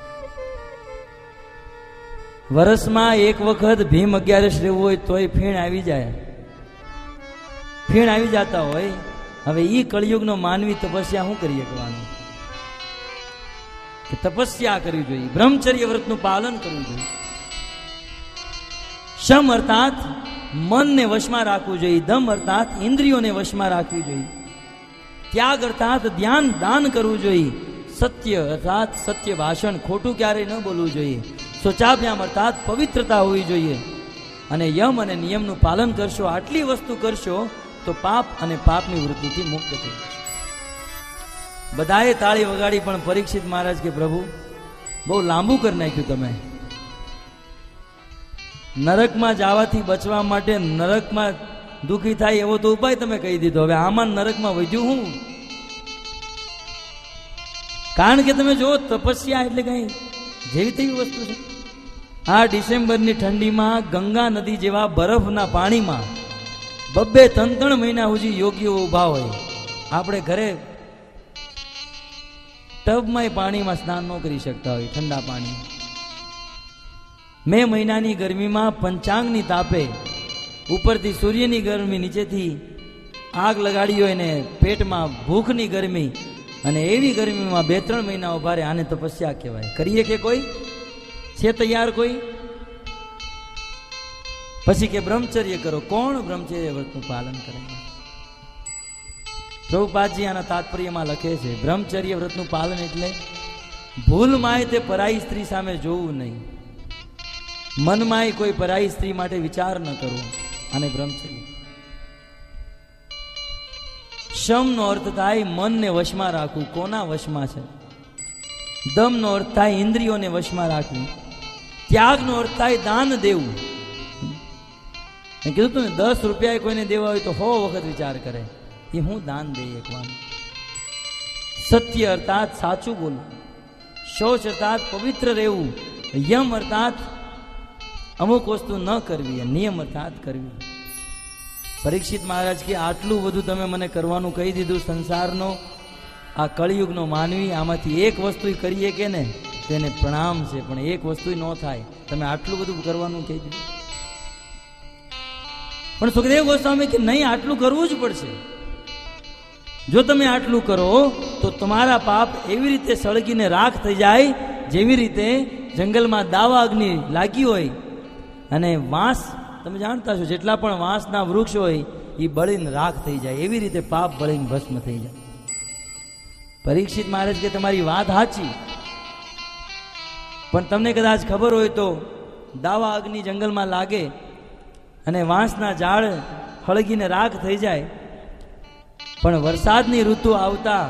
વર્ષમાં એક વખત ભીમ 11 રહેવું હોય તોય ફીણ આવી જાય, ફીણ આવી જતા હોય. હવે ઈ કળિયુગનો માનવી તપસ્યા શું કરી શકવાનું? તપસ્યા કરવી જોઈએ, બ્રહ્મચર્ય વ્રતનું પાલન કરવું જોઈએ. શમ અર્થાત મનને વશમાં રાખવું જોઈએ, દમ અર્થાત ઇન્દ્રિયોને વશમાં રાખવી જોઈએ, ત્યાગ અર્થાત ધ્યાન દાન કરવું જોઈએ, સત્ય અર્થાત સત્ય ભાષણ, ખોટું ક્યારેય ન બોલવું જોઈએ, શૌચાભ્યામ અર્થાત પવિત્રતા હોવી જોઈએ, અને યમ અને નિયમનું પાલન કરશો. આટલી વસ્તુ કરશો તો પાપ અને પાપની વૃત્તિથી મુક્ત થઈ જશે. બધાએ તાળી વગાડી, પણ પરીક્ષિત મહારાજ કે પ્રભુ બહુ લાંબુ કરી નાખ્યું તમે. નરકમાં જવાથી બચવા માટે નરકમાં દુઃખી થાય એવો તો ઉપાય તમે કહી દીધો. હવે આમાં નરકમાં વધ્યું હું? કારણ કે તમે જો તપસ્યા એટલે કઈ જેવી તેવી વસ્તુ છે. આ ડિસેમ્બરની ઠંડીમાં ગંગા નદી જેવા બરફના પાણીમાં 2-3 મહિના સુધી યોગીઓ ઉભા હોય. આપણે ઘરે ટબમાં પાણીમાં સ્નાન ન કરી શકતા હોય, ઠંડા પાણી. મે મહિનાની ગરમીમાં પંચાંગની તાપે ઉપરથી સૂર્યની ગરમી, નીચેથી આગ લગાડી હોય ને પેટમાં ભૂખની ગરમી, અને એવી ગરમીમાં 2-3 મહિના ઉભા રહે. આને તપસ્યા કહેવાય. કરીએ કે કોઈ છે તૈયાર? કોઈ? પછી કે બ્રહ્મચર્ય કરો. કોણ બ્રહ્મચર્ય વ્રતનું પાલન કરે? પ્રભુપાદજી આના તાત્પર્યમાં લખે છે, બ્રહ્મચર્ય વ્રતનું પાલન એટલે ભૂલમાંય તે પરાઈ સ્ત્રી સામે જોવું નહીં, મનમાંય કોઈ પરાઈ સ્ત્રી માટે વિચાર ન કરવો. અને બ્રહ્મચર્ય. શમનો અર્થ થાય મનને વશમાં રાખવું. કોના વશમાં છે? દમનો અર્થ થાય ઇન્દ્રિયોને વશમાં રાખવી. ત્યાગનો અર્થ થાય દાન દેવું. મેં કીધું તું ને, 10 રૂપિયા કોઈને દેવા હોય તો 100 વખત વિચાર કરે એ હું દાન દઈ એકવાનું. સત્ય અર્થાત સાચું બોલવું. શૌચ અર્થાત પવિત્ર રહેવું. યમ અર્થાત અમુક વસ્તુ ન કરવી. નિયમ અર્થાત કરવી. પરીક્ષિત મહારાજ કે આટલું બધું તમે મને કરવાનું કહી દીધું. સંસારનો આ કળિયુગનો માનવી આમાંથી એક વસ્તુ કરીએ કે ને, તો એને પ્રણામ છે, પણ એક વસ્તુ ન થાય, તમે આટલું બધું કરવાનું કહી દીધું. પણ સુખદેવ ગોસ્વામી કે નહીં, આટલું કરવું જ પડશે. જો તમે આટલું કરો તો તમારા પાપ એવી રીતે સળગીને રાખ થઈ જાય, જેવી રીતે જંગલમાં દાવા અગ્નિ લાગી હોય અને વાંસ, તમે જાણતા છો જેટલા પણ વાંસના વૃક્ષ હોય એ બળીને રાખ થઈ જાય, એવી રીતે પાપ બળીને ભસ્મ થઈ જાય. પરીક્ષિત મહારાજ કે તમારી વાત સાચી, પણ તમને કદાચ ખબર હોય તો દાવા અગ્નિ જંગલમાં લાગે અને વાંસના ઝાડ હળગીને રાખ થઈ જાય, પણ વરસાદની ઋતુ આવતા,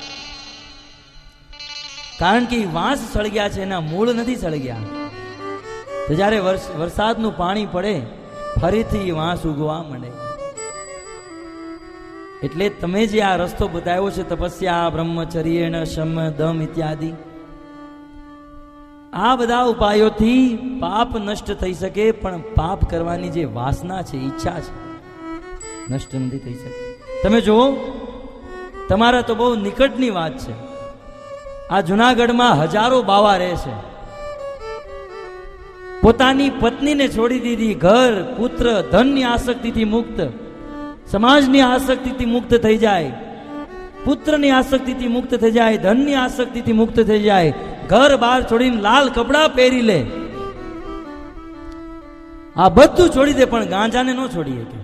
કારણ કે વાંસ સળગ્યા છે, એના મૂળ નથી સળગ્યા, તો જ્યારે વરસાદનું પાણી પડે ફરીથી વાંસ ઉગવા માંડે. એટલે તમે જે આ રસ્તો બતાવ્યો છે, તપસ્યા, બ્રહ્મચર્ય, શમ, દમ ઇત્યાદિ, આ બધા ઉપાયોથી પાપ નષ્ટ થઈ શકે, પણ પાપ કરવાની જે વાસના છે, ઈચ્છા છે, નષ્ટ નથી થઈ શકે. તમે જુઓ, તમારા તો બહુ નિકટની વાત છે, આ જુનાગઢમાં હજારો બાવા રહે છે, પોતાની પત્નીને છોડી દીધી, ઘર, પુત્ર, ધનની આસક્તિથી મુક્ત, સમાજની આસક્તિથી મુક્ત થઈ જાય, પુત્રની આસક્તિથી મુક્ત થઈ જાય, ધનની આસક્તિથી મુક્ત થઈ જાય, ઘર બહાર છોડીને લાલ કપડા પહેરી લે, આ બધું છોડી દે, પણ ગાંજાને ન છોડી શકે.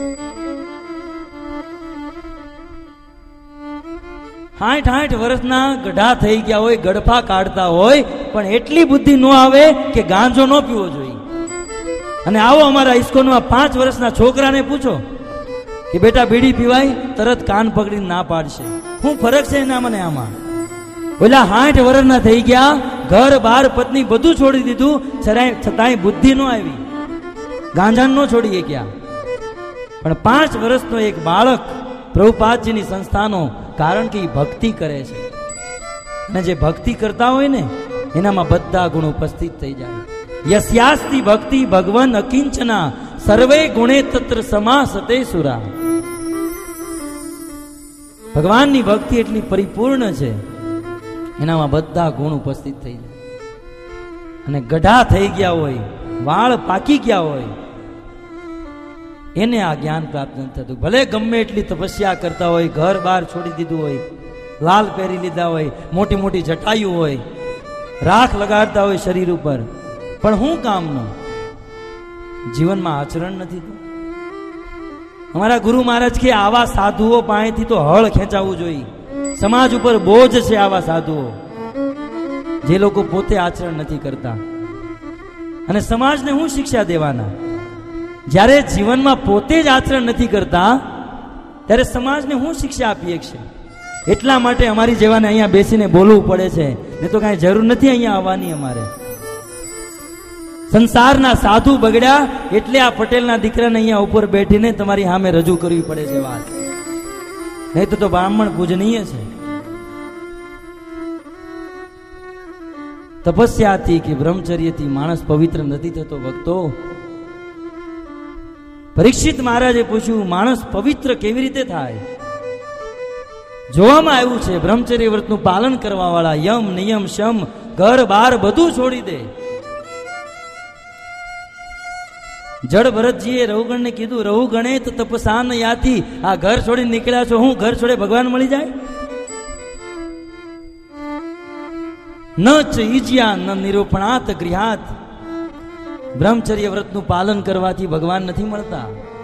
60 વર્ષના ગઢા થઈ ગયા હોય, ગડફા કાઢતા હોય, પણ એટલી બુદ્ધિ ન આવે કે ગાંજો ન પીવો જોઈએ. અને આવો અમારા ઇસ્કોનમાં 5 વર્ષના છોકરાને પૂછો કે બેટા બીડી પીવાય, તરત કાન પકડીને ના પાડશે. શું ફરક છે એના મને આમાં? ઓલા 60 વર્ષના થઈ ગયા, ઘર બાર પત્ની બધું છોડી દીધું, છતાંય બુદ્ધિ ન આવી, ગાંજા ન છોડીએ ક્યાં. પણ 5 વર્ષનો એક બાળક પ્રભુપાદજીની સંસ્થાનો, કારણ કે એ ભક્તિ કરે છે, અને જે ભક્તિ કરતા હોય ને એનામાં બધા ગુણ ઉપસ્થિત થઈ જાય. યસ્યાસ્તિ ભક્તિ ભગવન અકિંચના સર્વે ગુણે તત્ર સમાસતે સુરા. ભગવાનની ભક્તિ એટલી પરિપૂર્ણ છે, એનામાં બધા ગુણ ઉપસ્થિત થઈ જાય. અને ગઢા થઈ ગયા હોય, વાળ પાકી ગયા હોય, એને આ જ્ઞાન પ્રાપ્ત નથી થતું. ભલે ગમે એટલી તપસ્યા કરતા હોય, ઘર બાર છોડી દીધું હોય, લાલ પહેરી લીધા હોય, મોટી મોટી જટાયું હોય, રાખ લગાડતા હોય શરીર ઉપર, પણ શું કામનું? જીવનમાં આચરણ નથી. અમારા ગુરુ મહારાજ કે આવા સાધુઓ પાસેથી તો હળ ખેંચાવવું જોઈએ. સમાજ ઉપર બોજ છે આવા સાધુઓ, જે લોકો પોતે આચરણ નથી કરતા. અને સમાજને હું શિક્ષા દેવાના? જ્યારે જીવનમાં પોતે જ આચરણ નથી કરતા, ત્યારે સમાજને હું શિક્ષા આપીએ છે? એટલા માટે અમારી જેવાને અહીંયા બેસીને બોલવું પડે છે, નહીં તો કાંઈ જરૂર નથી અહીંયા આવવાની અમારે. સંસારના સાધુ બગડ્યા એટલે આ પટેલના દીકરાને અહીંયા ઉપર બેઠીને તમારી સામે રજૂ કરવી પડે છે વાત, નહીં તો બ્રાહ્મણ પૂજનીય છે. તપસ્યાથી કે બ્રહ્મચર્યથી માણસ પવિત્ર નથી થતો. ભક્તો, પરીક્ષિત મહારાજે પૂછ્યું, માણસ પવિત્ર કેવી રીતે થાય? જોવામાં આવ્યું છે, બ્રહ્મચર્ય વ્રતનું પાલન કરવા વાળા, યમ નિયમ શમ, ઘર બાર બધું છોડી દે. જડ ભરતજીએ રઘુગણને કીધું, રઘુગણે તો તપસાન યાથી, આ ઘર છોડીને નીકળ્યા છો, હું ઘર છોડે ભગવાન મળી જાય? ન ચ ઈજ્યા ન નિરૂપણાત ગૃહાત. બ્રહ્મચર્ય વ્રતનું પાલન કરવાથી ભગવાન નથી મળતા.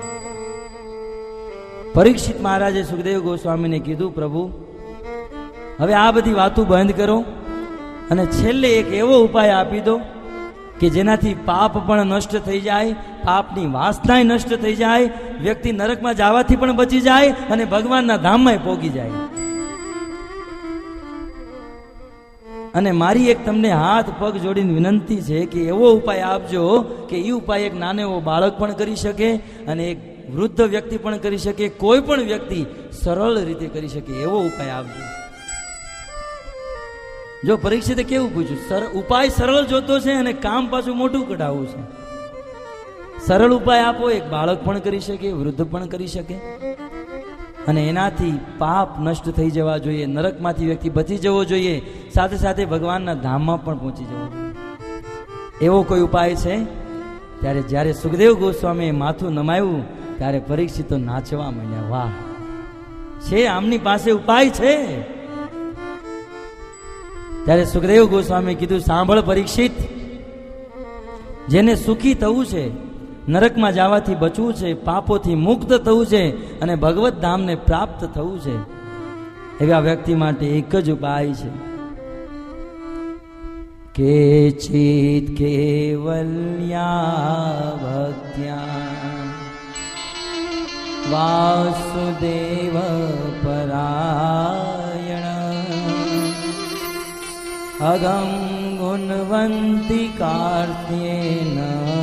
પરીક્ષિત મહારાજે સુખદેવ ગોસ્વામીને કીધું, પ્રભુ હવે આ બધી વાતો બંધ કરો અને છેલ્લે એક એવો ઉપાય આપી દો કે જેનાથી પાપ પણ નષ્ટ થઈ જાય, પાપની વાસનાય નષ્ટ થઈ જાય, વ્યક્તિ નરકમાં જવાથી પણ બચી જાય અને ભગવાનના ધામમાં પહોંચી જાય. અને મારી એક તમને હાથ પગ જોડીને વિનંતી છે કે એવો ઉપાય આપજો કે એ ઉપાય એક નાનો એવો બાળક પણ કરી શકે અને એક વૃદ્ધ વ્યક્તિ પણ કરી શકે, કોઈ પણ વ્યક્તિ સરળ રીતે કરી શકે, એવો ઉપાય આપજો. જો પરીક્ષિતે કેવું પૂછ્યું, ઉપાય સરળ જોતો છે અને કામ પાછું મોટું કઢાવવું છે. સરળ ઉપાય આપો, એક બાળક પણ કરી શકે, વૃદ્ધ પણ કરી શકે. અને એનાથી પાપ નષ્ટ થઈ જવા જોઈએ, નરકમાંથી વ્યક્તિ બચી જવો જોઈએ, સાથે સાથે ભગવાનના ધામમાં પણ પહોંચી જવો જોઈએ. એવો કોઈ ઉપાય છે? ત્યારે જ્યારે સુખદેવ ગોસ્વામીએ માથું નમાવ્યું ત્યારે પરીક્ષિતો નાચવા માંડ્યા. વાહ, છે આમની પાસે ઉપાય છે. ત્યારે સુખદેવ ગોસ્વામીએ કીધું, સાંભળ પરીક્ષિત, જેને સુખી થવું છે, નરકમાં જવાથી બચવું છે, પાપોથી મુક્ત થવું છે અને ભગવત ધામને પ્રાપ્ત થવું છે, એવા વ્યક્તિ માટે એક જ ઉપાય છે. કેચિત કેવલ્યા ભક્ત્યા વાસુદેવ પરાયણ અગમ ગુણવંતી કાર્ત્યેન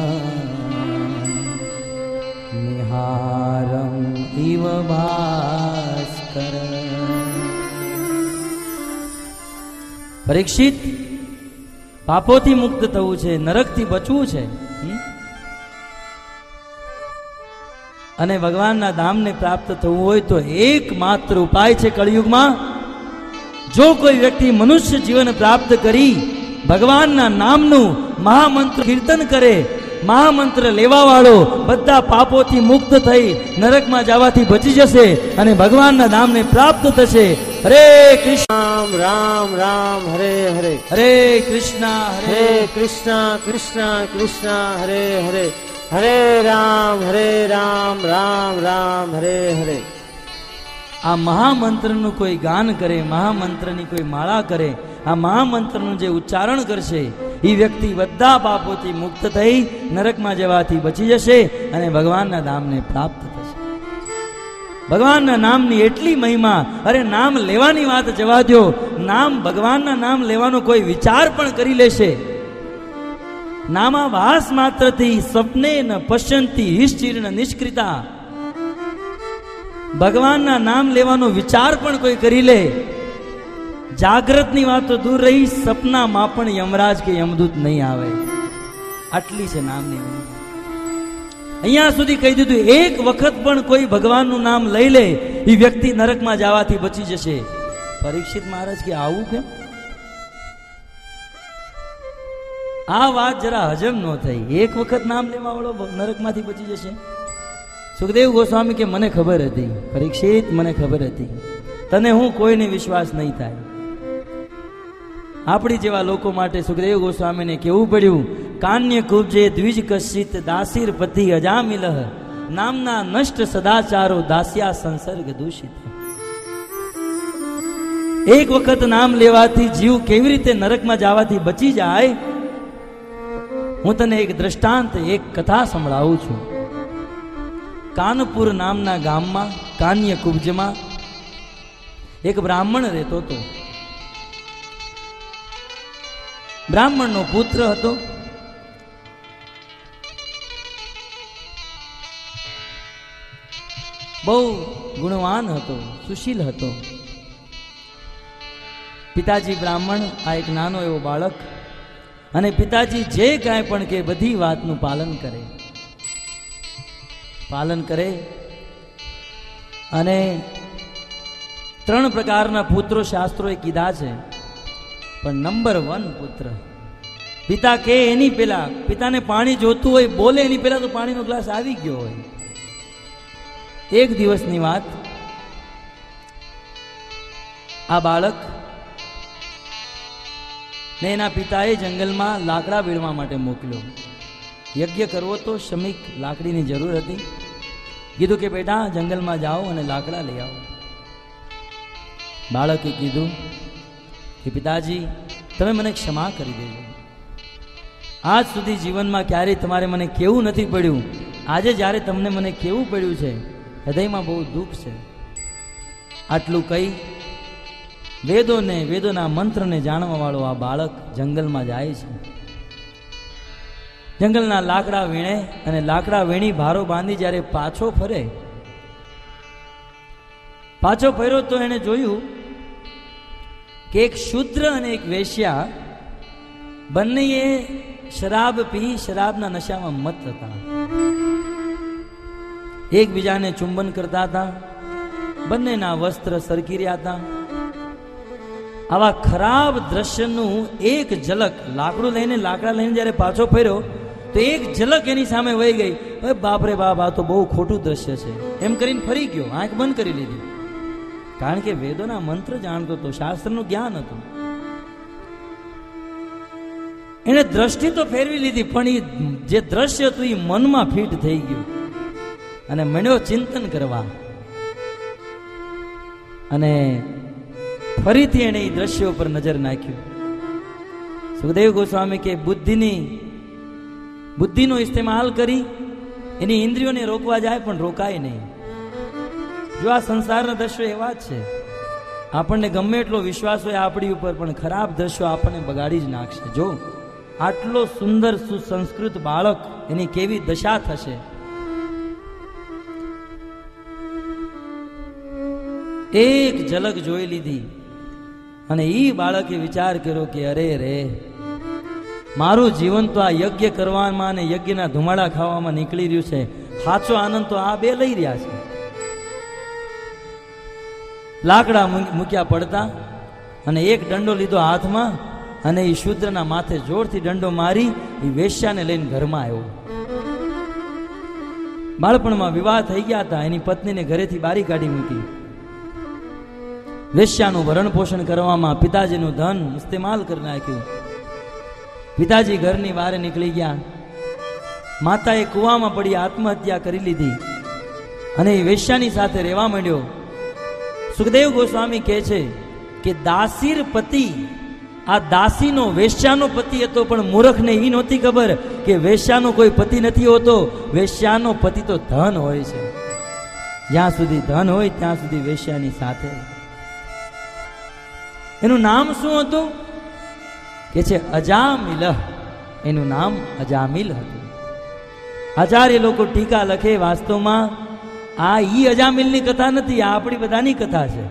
નિહારમ ઇવ ભાસ્કર. પરીક્ષિત, પાપોથી મુક્ત થવું છે, નરકથી બચવું છે અને ભગવાનના ધામને પ્રાપ્ત થવું હોય તો એકમાત્ર ઉપાય છે કળિયુગમાં. જો કોઈ વ્યક્તિ મનુષ્ય જીવન પ્રાપ્ત કરી ભગવાનના નામનું મહામંત્ર કીર્તન કરે, મહામંત્ર લેવા વાળો બધા પાપોથી મુક્ત થઈ નરકમાં જવાથી બચી જશે અને ભગવાનના નામને પ્રાપ્ત થશે. હરે કૃષ્ણ રામ રામ હરે હરે, હરે કૃષ્ણ હરે કૃષ્ણ કૃષ્ણ કૃષ્ણ હરે હરે, હરે રામ રામ રામ હરે હરે. આ મહામંત્રનું કોઈ ગાન કરે, મહામંત્રની કોઈ માળા કરે, આ મહામંત્રનું જે ઉચ્ચારણ કરશે એ વ્યક્તિ બધા પાપોથી મુક્ત થઈ નરકમાં જવાથી બચી જશે અને ભગવાનના નામને પ્રાપ્ત થશે. ભગવાનના નામની એટલી મહિમા, અરે નામ લેવાની વાત જવા દો, નામ ભગવાનના નામ લેવાનો કોઈ વિચાર પણ કરી લેશે, નામાભાસ માત્રથી સપને ન પશ્યંતી હિશ્ચિર્ણ નિષ્કૃતા, ભગવાનના નામ લેવાનો વિચાર પણ કોઈ કરી લે, જાગ્રતની વાત તો દૂર રહી, સપનામાં પણ યમરાજ કે યમદૂત નહીં આવે. આટલી છે નામની. અહીંયા સુધી કહી દીધું, એક વખત પણ કોઈ ભગવાનનું નામ લઈ લે એ વ્યક્તિ નરકમાં જવાથી બચી જશે. પરીક્ષિત મહારાજ કે આવું કેમ? આ વાત જરા હજમ ન થઈ. એક વખત નામ લેવા વાળો નરકમાંથી બચી જશે? સુખદેવ ગોસ્વામી કે મને ખબર હતી પરીક્ષિત, મને ખબર હતી, તને હું કોઈને વિશ્વાસ નહીં થાય. આપણી જેવા લોકો માટે સુખદેવ ગોસ્વામીને કેવું પડ્યું, કાન્ય કુબજે દ્વિજ કશિત દાસીર પતિ અજામિલહ નામના નષ્ટ સદાચારો દાસ્યા સંસર્ગ દૂષિત. એક વખત નામ લેવાથી જીવ કેવી રીતે નરકમાં જવાથી બચી જાય, હું તને એક દ્રષ્ટાંત, એક કથા સંભળાવું છું. કાનપુર નામના ગામમાં, કાન્ય કુબ્જમાં એક બ્રાહ્મણ રહેતો હતો. બ્રાહ્મણનો પુત્ર હતો. બહુ ગુણવાન હતો, સુશીલ હતો. પિતાજી બ્રાહ્મણ, આ એક નાનો એવો બાળક, અને પિતાજી જે કાંઈ પણ કે બધી વાતનું પાલન કરે. અને 3 પ્રકારના પુત્રો શાસ્ત્રોએ કીધા છે, પણ નંબર 1 પુત્ર. પિતા કે એની પેલા, પિતાને પાણી જોતું હોય, બોલે એની પેલા તો પાણીનો ગ્લાસ આવી ગયો હોય. એક દિવસની વાત, આ બાળક ને એના પિતાએ જંગલમાં લાકડા વીણવા માટે મોકલ્યો. યજ્ઞ કરવો તો શ્રમિક લાકડીની જરૂર હતી. કીધું કે બેટા જંગલમાં જાઓ અને લાકડા લઈ આવો. બાળકે કીધું કે પિતાજી તમે મને ક્ષમા કરી દેજો, આજ સુધી જીવનમાં ક્યારેય તમારે મને કેવું નથી પડ્યું, આજે જ્યારે તમને મને કેવું પડ્યું છે, હૃદયમાં બહુ દુઃખ છે. આટલું કહી વેદોના મંત્રને જાણવા વાળો આ બાળક જંગલમાં જાય છે. જંગલના લાકડા વીણે અને લાકડા વીણી ભારો બાંધી જ્યારે પાછો ફર્યો તો એને જોયું કે એક શૂદ્ર અને એક વેશ્યા બંનેએ શરાબ પી શરાબના નશામાં મત હતા. એકબીજાને ચુંબન કરતા હતા, બંનેના વસ્ત્ર સરકી રહ્યા હતા. આવા ખરાબ દ્રશ્યનું એક ઝલક, લાકડા લઈને જ્યારે પાછો ફર્યો તો એક ઝલક એની સામે વહી ગઈ. બાપરે બાપ, આ તો બહુ ખોટું દ્રશ્ય છે એમ કરીને ફરી ગયો, આંખ બંધ કરી લીધી. કારણ કે વેદોના મંત્ર જાણતો હતો, શાસ્ત્રનું જ્ઞાન હતું. એને દ્રષ્ટિ તો ફેરવી લીધી, પણ એ જે દ્રશ્ય હતું એ મનમાં ફિટ થઈ ગયું અને મંડ્યો ચિંતન કરવા. અને ફરીથી એને એ દ્રશ્યો પર નજર નાખ્યું. સુખદેવ ગોસ્વામી કે બુદ્ધિનો ઇસ્તેમાલ કરી એની ઇન્દ્રિયોને રોકવા જાય પણ રોકાય નહીં. જો આ સંસારના દ્રશ્યો એવા જ છે, આપણને ગમે એટલો વિશ્વાસ હોય આપણી ઉપર, પણ ખરાબ દ્રશ્યો આપણને બગાડી જ નાખશે. જો આટલો સુંદર સુસંસ્કૃત બાળક, એની કેવી દશા થશે. એક ઝલક જોઈ લીધી અને ઈ બાળકે વિચાર કર્યો કે અરે રે, મારું જીવન તો આ યજ્ઞ કરવામાં અને યજ્ઞના ધુમાડા ખાવામાં નીકળી રહ્યું છે. સાચો આનંદ તો આ બે લઈ રહ્યા છે. લાકડા મૂક્યા પડતા અને એક દંડો લીધો હાથમાં અને એ શૂદ્રના માથે જોરથી દંડો મારી એ વેશ્યાને લઈને ઘરમાં આવ્યો. બાળપણમાં વિવાહ થઈ ગયા હતા. એની પત્નીને ઘરેથી બારી કાઢી મૂકી. વેશ્યાનું ભરણ પોષણ કરવામાં પિતાજીનું ધન ઇસ્તેમાલ કરી નાખ્યું. પિતાજી ઘરની બહાર નીકળી ગયા. માતાએ કુવામાં પડી આત્મહત્યા કરી લીધી અને એ વેશ્યાની સાથે રહેવા માંડ્યો. સુખદેવ ગોસ્વામી કહે છે કે દાસીર પતિ, આ દાસીનો વેશ્યાનો પતિ હતો, પણ મૂર્ખને એવી નહોતી ખબર કે વેશ્યાનો કોઈ પતિ નથી હોતો. વેશ્યાનો પતિ તો ધન હોય છે. જ્યાં સુધી ધન હોય ત્યાં સુધી વેશ્યાની સાથે. એનું નામ શું હતું? કે છે અજામિલ. એનું નામ અજામિલ હતું. આચાર્ય લોકો ટીકા લખે, વાસ્તવમાં આ ઈ અજામિલની કથા નથી, આ આપણી બધાની કથા છે.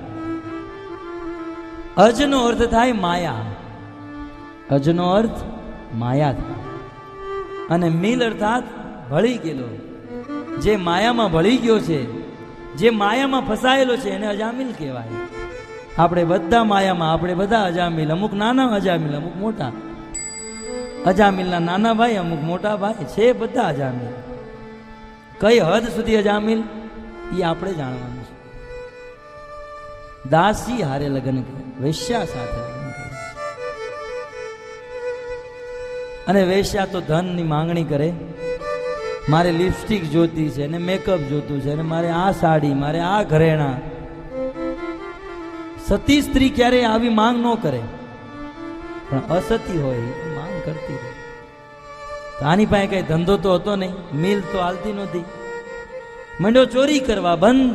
અજનો અર્થ થાય માયા. અજનો અર્થ માયા થાય અને મિલ અર્થાત ભળી ગયેલો. જે માયામાં ભળી ગયો છે, જે માયામાં ફસાયેલો છે, એને અજામિલ કહેવાય. આપણે બધા માયામાં, આપણે બધા અજામિલ. અમુક નાના અજામિલ, અમુક મોટા. અજામિલના નાના ભાઈ, અમુક મોટા ભાઈ છે, બધા અજામિલ. કઈ હદ સુધી અજામિલ એ આપણે જાણવાનું છે. દાસી હારે લગ્ન કરે, વેશ્યા સાથે લગ્ન કરે અને વેશ્યા તો ધનની માંગણી કરે. મારે લિપસ્ટિક જોતી છે ને મેકઅપ જોતું છે ને મારે આ સાડી, મારે આ ઘરેણા. સતી સ્ત્રી ક્યારેય આવી માંગ ન કરે, પણ અસતી હોય માંગ કરતી હોય. તો આની પાસે કઈ ધંધો તો હતો નહીં, મિલ તો હાલતી નહોતી. મંડ્યો ચોરી કરવા.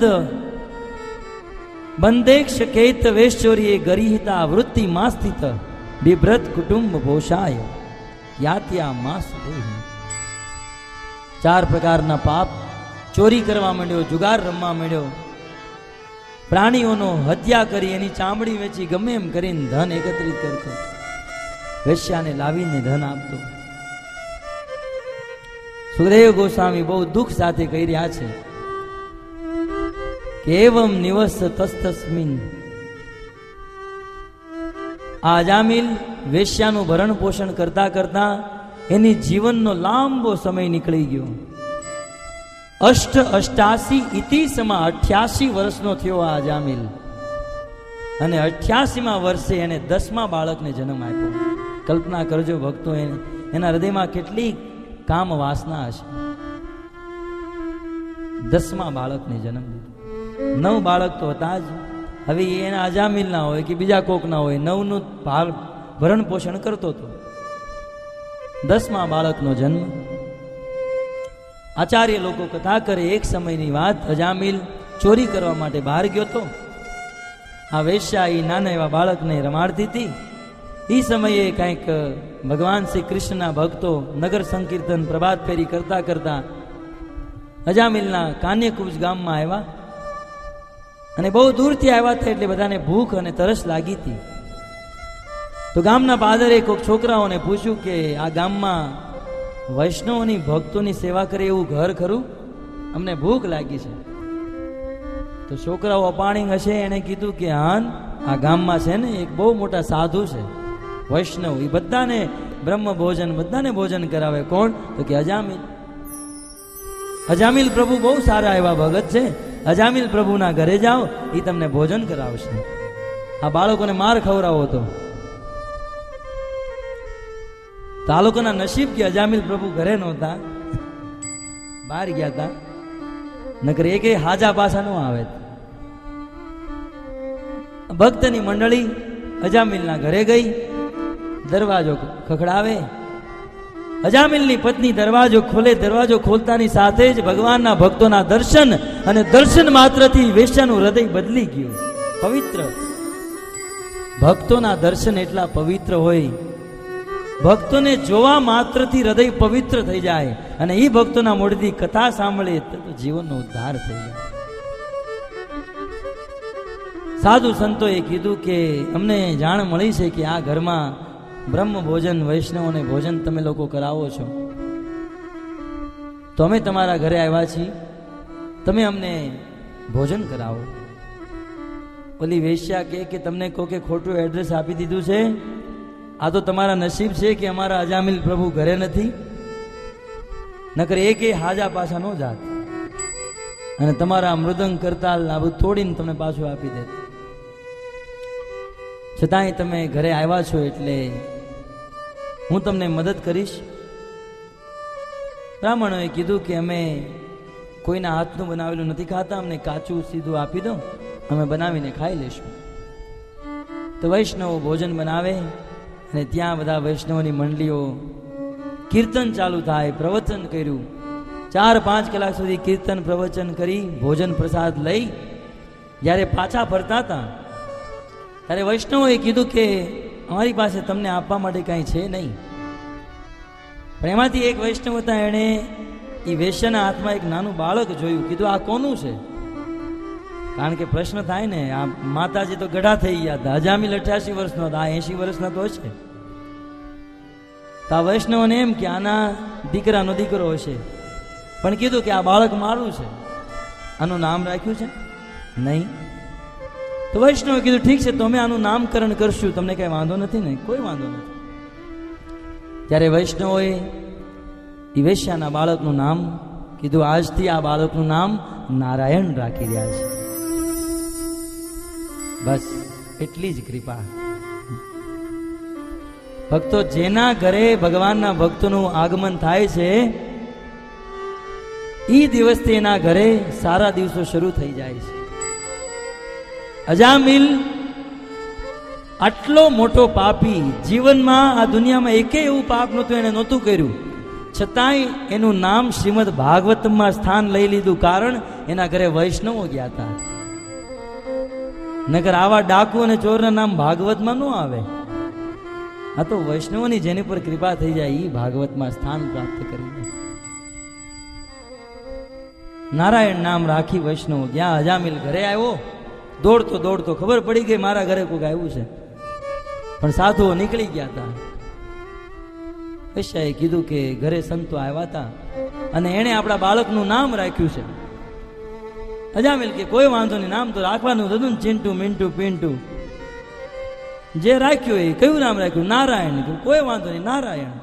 બંધેક્ષ કેત વેશ ચોરીએ ગરીહિતા વૃત્તિ માં સ્થિત બિભ્રત કુટુંબ ભોષાય યાત્યા માસ દેહી. 4 પ્રકારના પાપ. ચોરી કરવા માંડ્યો, જુગાર રમવા માંડ્યો, પ્રાણીઓનો હત્યા કરી એની ચામડી વેચી ગમે એમ કરીને ધન એકત્રિત કરતો, વેશ્યાને લાવીને ધન આપતો. સુખદેવ ગોસ્વામી બહુ દુઃખ સાથે કહી રહ્યા છે કે એવમ નિવસ તસ્તસ્મિન. આ અજામિલ વેશ્યાનું ભરણ પોષણ કરતા કરતા એની જીવનનો લાંબો સમય નીકળી ગયો. 88 ઇતિસમાં 88 વર્ષનો થયો આ અજામિલ અને 88મા વર્ષે એને 10મા બાળકને જન્મ આપ્યો. કલ્પના કરજો ભક્તો, એના હૃદયમાં કેટલી કામ વાસના હશે. 10મા બાળકને જન્મ દીધો. 9 બાળક તો હતા જ. હવે એના અજામિલ ના હોય કે બીજા કોક ના હોય, 9નું ભરણ પોષણ કરતો હતો. 10મા બાળકનો જન્મ. આચાર્ય લોકો કથા કરે, એક સમયની વાત, અજામિલ ચોરી કરવા માટે બહાર ગયો હતો. આ વેશ્યા એ નાના એવા બાળકને રમાડતી હતી. એ સમયે કંઈક ભગવાન શ્રી કૃષ્ણના ભક્તો નગર સંકીર્તન પ્રભાત ફેરી કરતા કરતા અજામિલના કાન્યકુબ્જ ગામમાં આવ્યા અને બહુ દૂરથી આવ્યા હતા એટલે બધાને ભૂખ અને તરસ લાગી હતી. તો ગામના પાદરે કોઈક છોકરાઓને પૂછ્યું કે આ ગામમાં વૈષ્ણવોની ભક્તોની સેવા કરે એવું ઘર ખરું? અમને ભૂખ લાગી છે. તો છોકરાઓ અપાણી હશે, એને કીધું કે હાન આ ગામમાં છે ને એક બહુ મોટા સાધુ છે વૈષ્ણવ, એ બધાને બ્રહ્મ ભોજન બધાને ભોજન કરાવે. કોણ? તો કે અજામિલ. અજામિલ પ્રભુ બહુ સારા એવા ભગત છે, અજામિલ પ્રભુના ઘરે જાઓ, એ તમને ભોજન કરાવશે. આ બાળકોને માર ખવડાવો તો આ લોકોના નસીબ કે અજામિલ પ્રભુ ઘરે નહોતા, બહાર ગયા હતા, નકર એક હાજા પાછા ન આવે. ભક્તની મંડળી અજામિલના ઘરે ગઈ, દરવાજો ખખડાવે, અજામિલની પત્ની દરવાજો ખોલે, દરવાજો ખોલતાની સાથે જ ભગવાનના ભક્તોના દર્શન, અને દર્શન માત્રથી વેશ્યાનું હૃદય બદલી ગયું, પવિત્ર. ભક્તોના દર્શન એટલા પવિત્ર હોય, ભક્તોને જોવા માત્રથી હૃદય પવિત્ર થઈ જાય, અને એ ભક્તોના મોઢેથી કથા સાંભળે તો જીવનનો ઉદ્ધાર થઈ જાય. સાધુ સંતોએ કીધું કે અમને જાણ મળી છે કે આ ઘરમાં બ્રહ્મ ભોજન વૈષ્ણવોને ભોજન તમે લોકો કરાવો છો, તો અમે તમારા ઘરે આવ્યા છીએ, તમે અમને ભોજન કરાવો. ઓલી વેશ્યા કે તમને કોકે ખોટું એડ્રેસ આપી દીધું છે, આ તો તમારા નસીબ છે કે અમારા અજામિલ પ્રભુ ઘરે નથી, નકર એક હાજા પાછા ન જાત, અને તમારા મૃદંગ કરતાલ આ બધું તોડીને તમને પાછું આપી દે. છતાંય તમે ઘરે આવ્યા છો એટલે હું તમને મદદ કરીશ. બ્રાહ્મણોએ કીધું કે અમે કોઈના હાથનું બનાવેલું નથી ખાતા, અમને કાચું સીધું આપી દો, અમે બનાવીને ખાઈ લઈશું. તો વૈષ્ણવો ભોજન બનાવે, અને ત્યાં બધા વૈષ્ણવની મંડળીઓ કીર્તન ચાલુ થાય, પ્રવચન કર્યું, 4-5 કલાક સુધી કીર્તન પ્રવચન કરી ભોજન પ્રસાદ લઈ જ્યારે પાછા ફરતા હતા ત્યારે વૈષ્ણવોએ કીધું કે અમારી પાસે તમને આપવા માટે કાંઈ છે નહીં. પણ એમાંથી એક વૈષ્ણવ હતા, એણે એ વેશ્યાના હાથમાં એક નાનું બાળક જોયું, કીધું આ કોનું છે? કારણ કે પ્રશ્ન થાય ને, આ માતાજી તો ગઢા થઈ ગયા હતા, અજામિલ 88 વર્ષનો હતા, આ 80 વર્ષના તો હશે. તો આ વૈષ્ણવને એમ કે આના દીકરાનો દીકરો હશે, પણ કીધું કે આ બાળક મારું છે, આનું નામ રાખ્યું છે નહીં. તો વૈષ્ણવે કીધું ઠીક છે, તો અમે આનું નામકરણ કરશું, તમને કઈ વાંધો નથી ને? કોઈ વાંધો નથી. ત્યારે વૈષ્ણવોએ એ વેશ્યાના બાળકનું નામ કીધું, આજથી આ બાળકનું નામ નારાયણ રાખી રહ્યા છે. બસ એટલી જ કૃપા. ભક્તો, જેના ઘરે ભગવાનના ભક્તોનું આગમન થાય છે, એ દિવસથી એના ઘરે સારા દિવસો શરૂ થઈ જાય છે. અજામિલ આટલો મોટો પાપી, જીવનમાં આ દુનિયામાં એકેય એવું પાપ નહોતું એને નહોતું કર્યું, છતાંય એનું નામ શ્રીમદ ભાગવતમાં સ્થાન લઈ લીધું, કારણ એના ઘરે વૈષ્ણવો ગયા હતા. નકર આવા ડાકુ અને ચોરના નામ ભાગવતમાં ન આવે. આ તો વૈષ્ણવોની જેની પર કૃપા થઈ જાય એ ભાગવતમાં સ્થાન પ્રાપ્ત કરીને નારાયણ નામ રાખી વૈષ્ણવ ગયા. અજામિલ ઘરે આવ્યો, દોડતો દોડતો, ખબર પડી ગઈ મારા ઘરે કોઈક આવ્યું છે, પણ સાધુઓ નીકળી ગયા હતા. વેશ્યાએ કીધું કે ઘરે સંતો આવ્યા હતા અને એણે આપણા બાળકનું નામ રાખ્યું છે. અજામિલ કે કોઈ વાંધો નહીં, નામ તો રાખવાનું હતું ને, ચિંટુ મિન્ટુ પિન્ટુ જે રાખ્યું એ. કયું નામ રાખ્યું? નારાયણ. કોઈ વાંધો નહીં, નારાયણ.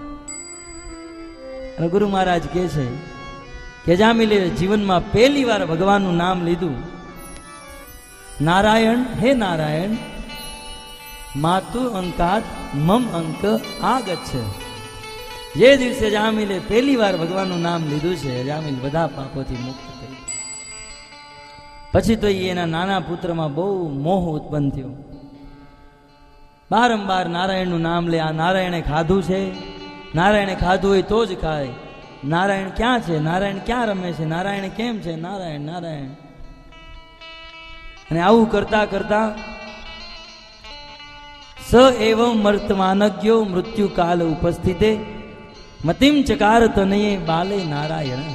અને ગુરુ મહારાજ કહે છે કે અજામિલે જીવનમાં પહેલી વાર ભગવાનનું નામ લીધું. નારાયણ, હે નારાયણ, માતુ અંકાત મમ અંક આગચ્છ. જે દિવસે અજામિલે પહેલી વાર ભગવાનનું નામ લીધું છે, અજામિલ બધા પાપોથી મુક્ત થઈ. પછી તો એના નાના પુત્રમાં બહુ મોહ ઉત્પન્ન થયો. બારંબાર નારાયણનું નામ લે. આ નારાયણે ખાધું છે, નારાયણે ખાધું હોય તો જ ખાય. નારાયણ ક્યાં છે? નારાયણ ક્યાં રમે છે? નારાયણ કેમ છે? નારાયણ નારાયણ. અને આવું કરતા કરતા સ એવં મર્તમાનજ્ઞો મૃત્યુ કાલ ઉપસ્થિતે મતિમ ચકાર તનયે બાલે નારાયણ.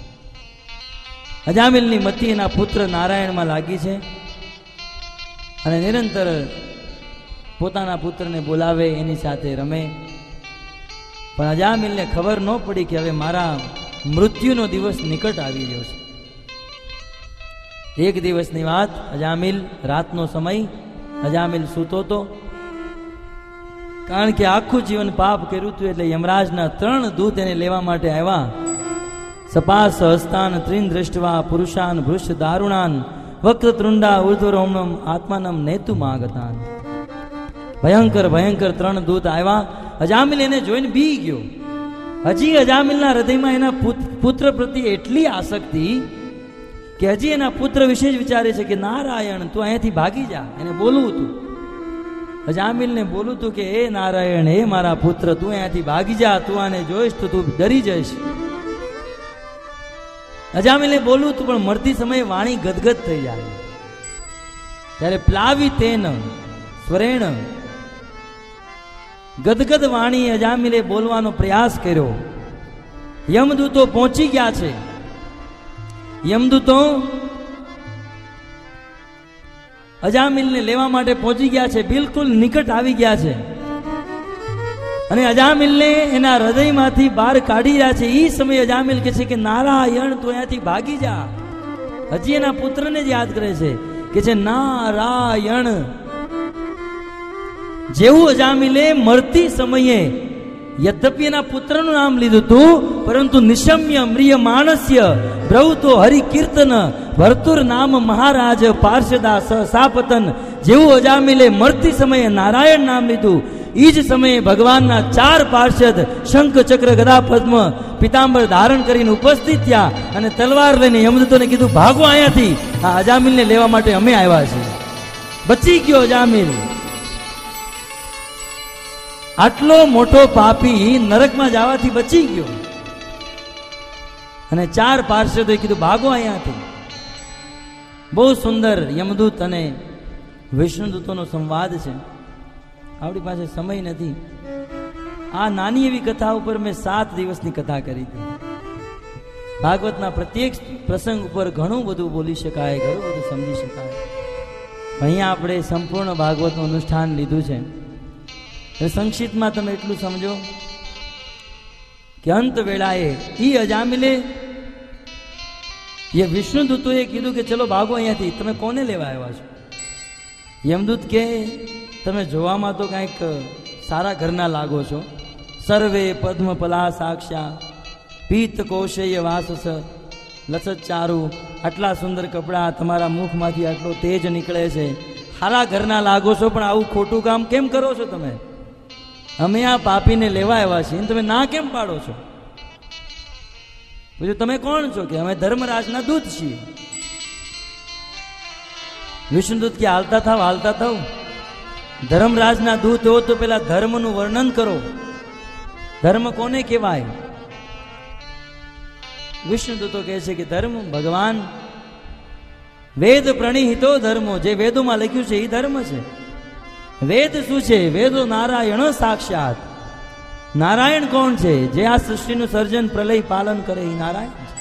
અજામિલની મતિ એના પુત્ર નારાયણમાં લાગી છે અને નિરંતર પોતાના પુત્રને બોલાવે, એની સાથે રમે. પણ અજામિલને ખબર ન પડી કે હવે મારા મૃત્યુનો દિવસ નિકટ આવી રહ્યો છે. એક દિવસની વાત, અજામિલ રાતનો સમય, અજામિલ સૂતો તો, કારણ કે આખું જીવન પાપ કર્યું હતું એટલે યમરાજના 3 દૂત એને લેવા માટે આવ્યા. સપાસ હસ્તાન ત્રીન દૃષ્ટવા પુરુષાન ભૃષ્ટ દારુણાન વક્રતૃંડા ઉર્ધ્વરોમણમ આત્માનમ નેતુ માગતાન. ભયંકર ભયંકર 3 દૂત આવ્યા. અજામિલ એને જોઈને બી ગયો. હજી અજામિલના હૃદયમાં એના પુત્ર પ્રત્યે એટલી આસક્તિ કે હજી એના પુત્ર વિશે જ વિચારે છે કે નારાયણ તું અહીંયાથી ભાગી જા. એને બોલવું હતું, અજામિલને બોલું તું કે હે નારાયણ, હે મારા પુત્ર, તું અહીંયાથી ભાગી જા, તું આને જોઈશ તો તું ડરી જઈશ. અજામિલને બોલું તું, પણ મરતી સમયે વાણી ગદગદ થઈ જાય. ત્યારે પ્લાવી તેન સ્વરેણ, ગદગદ વાણી અજામિલે બોલવાનો પ્રયાસ કર્યો. યમદૂતો પહોંચી ગયા છે. યમદૂતો અજામિલને લેવા માટે પહોંચી ગયા છે, બિલકુલ નિકટ આવી ગયા છે અને અજામિલને એના હૃદયમાંથી બહાર કાઢી રહ્યા છે. એ સમયે અજામિલ કહે છે કે નારાયણ તું અહીંયાથી ભાગી જા. હજી એના પુત્રને જ યાદ કરે છે કે છે નારાયણ. જેવું અજામિલે મરતી સમયે યદ્યપિ એના પુત્રનું નામ લીધું હતું, પરંતુ નિશમ્ય મ્રિય માણસ્ય બ્રૌતો હરિકીર્તન ભરતુર નામ મહારાજ પાર્ષદા સાપતન. જેવું અજામિલે મરતી સમયે નારાયણ નામ લીધું, એ જ સમયે ભગવાનના 4 પાર્ષદ શંખ ચક્ર ગદા પદ્મ પિતાંબર ધારણ કરીને ઉપસ્થિત થયા અને તલવાર લઈને યમદૂતોને કીધું ભાગો અહીંયાથી, આ અજામિલને લેવા માટે અમે આવ્યા છીએ. બચી ગયો અજામિલ. આટલો મોટો પાપી નરકમાં જવાથી બચી ગયો અને 4 પાર્ષદોએ કીધું ભાગો અહીંયાથી. બહુ સુંદર યમદૂત અને વિષ્ણુદૂતોનો સંવાદ છે. આપણી પાસે સમય નથી. આ નાની એવી કથા ઉપર મેં 7 દિવસની કથા કરી હતી. ભાગવતના પ્રત્યેક પ્રસંગ ઉપર ઘણું બધું બોલી શકાય, ઘણું બધું સમજી શકાય. અહીંયા આપણે સંપૂર્ણ ભાગવતનું અનુષ્ઠાન લીધું છે. સંક્ષિપ્તમાં તમે એટલું સમજો કે અંત વેળાએ ઈ અજામિલે એ વિષ્ણુદૂતોએ કીધું કે ચલો ભાગો અહીંયાથી, તમે કોને લેવા આવ્યા છો? યમદૂત કે તમે જોવામાં તો કંઈક સારા ઘરના લાગો છો. સર્વે પદ્મ પલા સાક્ષા પીત કોશય વાસસ લસત ચારુ. આટલા સુંદર કપડાં, તમારા મુખમાંથી આટલો તેજ નીકળે છે, સારા ઘરના લાગો છો, પણ આવું ખોટું કામ કેમ કરો છો તમે? અમે આ પાપીને લેવા આવ્યા છીએ, તમે ના કેમ પાડો છો? પૂછ્યું તમે કોણ છો? કે અમે ધર્મરાજના દૂત છીએ. વિષ્ણુદૂત કે હાલતા થાવ, હાલતા થાવ. ધર્મરાજના દૂત હો તો પેલા ધર્મનું વર્ણન કરો. ધર્મ કોને કહેવાય? વિષ્ણુદૂતો કહે છે કે ધર્મ ભગવાન વેદ પ્રણિહિતો ધર્મો, જે વેદોમાં લખ્યું છે એ ધર્મ છે. વેદ શું છે? વેદો નારાયણ સાક્ષાત. નારાયણ કોણ છે? જે આ સૃષ્ટિનું સર્જન પ્રલય પાલન કરે એ નારાયણ છે.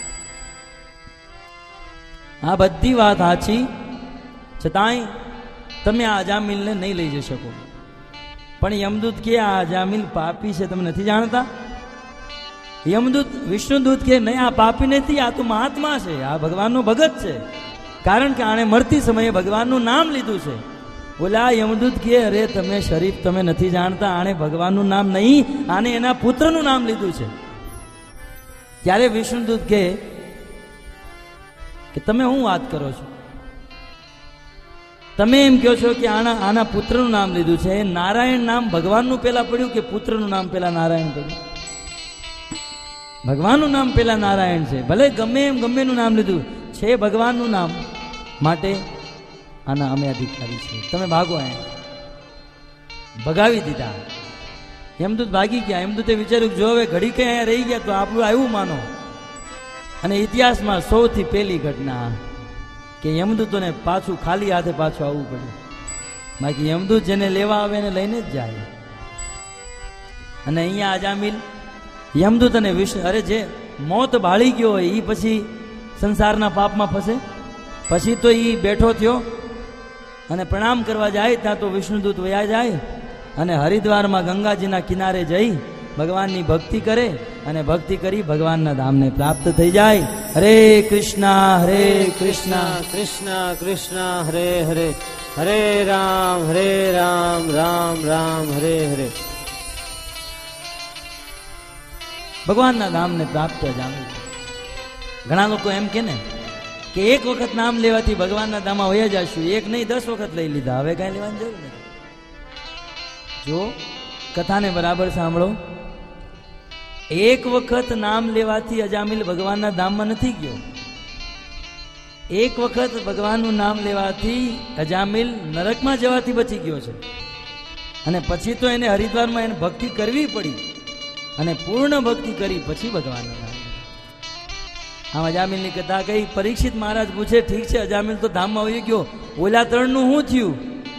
આ બધી વાત સાચી, છતાંય તમે આ અજામિલને નહીં લઈ જઈ શકો. પણ યમદૂત કે આ અજામિલ પાપી છે, તમે નથી જાણતા? યમદૂત વિષ્ણુદૂત કે નહીં, આ પાપી નથી, આ તો મહાત્મા છે, આ ભગવાનનો ભગત છે. કારણ કે આણે મરતી સમયે ભગવાનનું નામ લીધું છે. બોલા યમદૂત કે અરે તમે શરીફ, તમે નથી જાણતા, આણે ભગવાનનું નામ નહીં, આને એના પુત્રનું નામ લીધું છે. ત્યારે વિષ્ણુદૂત કે તમે શું વાત કરો છો? તમે એમ કહો છો કે આના પુત્રનું નામ લીધું છે. નારાયણ નામ ભગવાનનું પેલા પડ્યું કે પુત્રનું નામ પેલા નારાયણ પડ્યું? ભગવાનનું નામ પેલા નારાયણ છે. ભલે ગમે એમ ગમેનું નામ લીધું છે, ભગવાનનું નામ માટે આના અમે અધિકારી છે. તમે ભાગો. ભગાવી દીધા. યમદૂત ભાગી ગયા. યમદૂતે વિચાર્યું જો હવે ઘડી કઈ અહીંયા રહી ગયા તો આપણું આવ્યું માનો. અને ઇતિહાસમાં સૌથી પહેલી ઘટના કે યમદૂતોને પાછું ખાલી હાથે પાછું આવવું પડ્યું. બાકી યમદૂત જેને લેવા આવે એને લઈને જ જાય. અને અહીંયા અજામિલ યમદૂત અને વિષ્ણુ, અરે જે મોત બાળી ગયો હોય એ પછી સંસારના પાપમાં ફસે? પછી તો એ બેઠો થયો અને પ્રણામ કરવા જાય ત્યાં તો વિષ્ણુદૂત વયા જાય અને હરિદ્વારમાં ગંગાજીના કિનારે જઈ ભગવાનની ભક્તિ કરે અને ભક્તિ કરી ભગવાનના ધામને પ્રાપ્ત થઈ જાય. હરે કૃષ્ણ કૃષ્ણ કૃષ્ણ હરે હરે, હરે રામ રામ રામ હરે હરે. ભગવાનના ધામને પ્રાપ્ત જાણવું. ઘણા લોકો એમ કે ને કે એક વખત નામ લેવાથી ભગવાનના ધામમાં વયા જશું. એક નહીં 10 વખત લઈ લીધા, હવે કઈ લેવાની જરૂર નથી. જો કથાને બરાબર સાંભળો. એક વખત નામ લેવાથી અજામિલ ભગવાનના ધામમાં નથી ગયો. એક વખત ભગવાનનું નામ લેવાથી અજામિલ નરકમાં જવાથી બચી ગયો છે. અને પછી તો એને હરિદ્વારમાં એને ભક્તિ કરવી પડી, અને પૂર્ણ ભક્તિ કરી પછી ભગવાનનું નામ. આમ અજામિલની કથા કઈ. પરીક્ષિત મહારાજ પૂછે, ઠીક છે અજામિલ તો ધામમાં વહી ગયો, ઓલા 3નું શું થયું?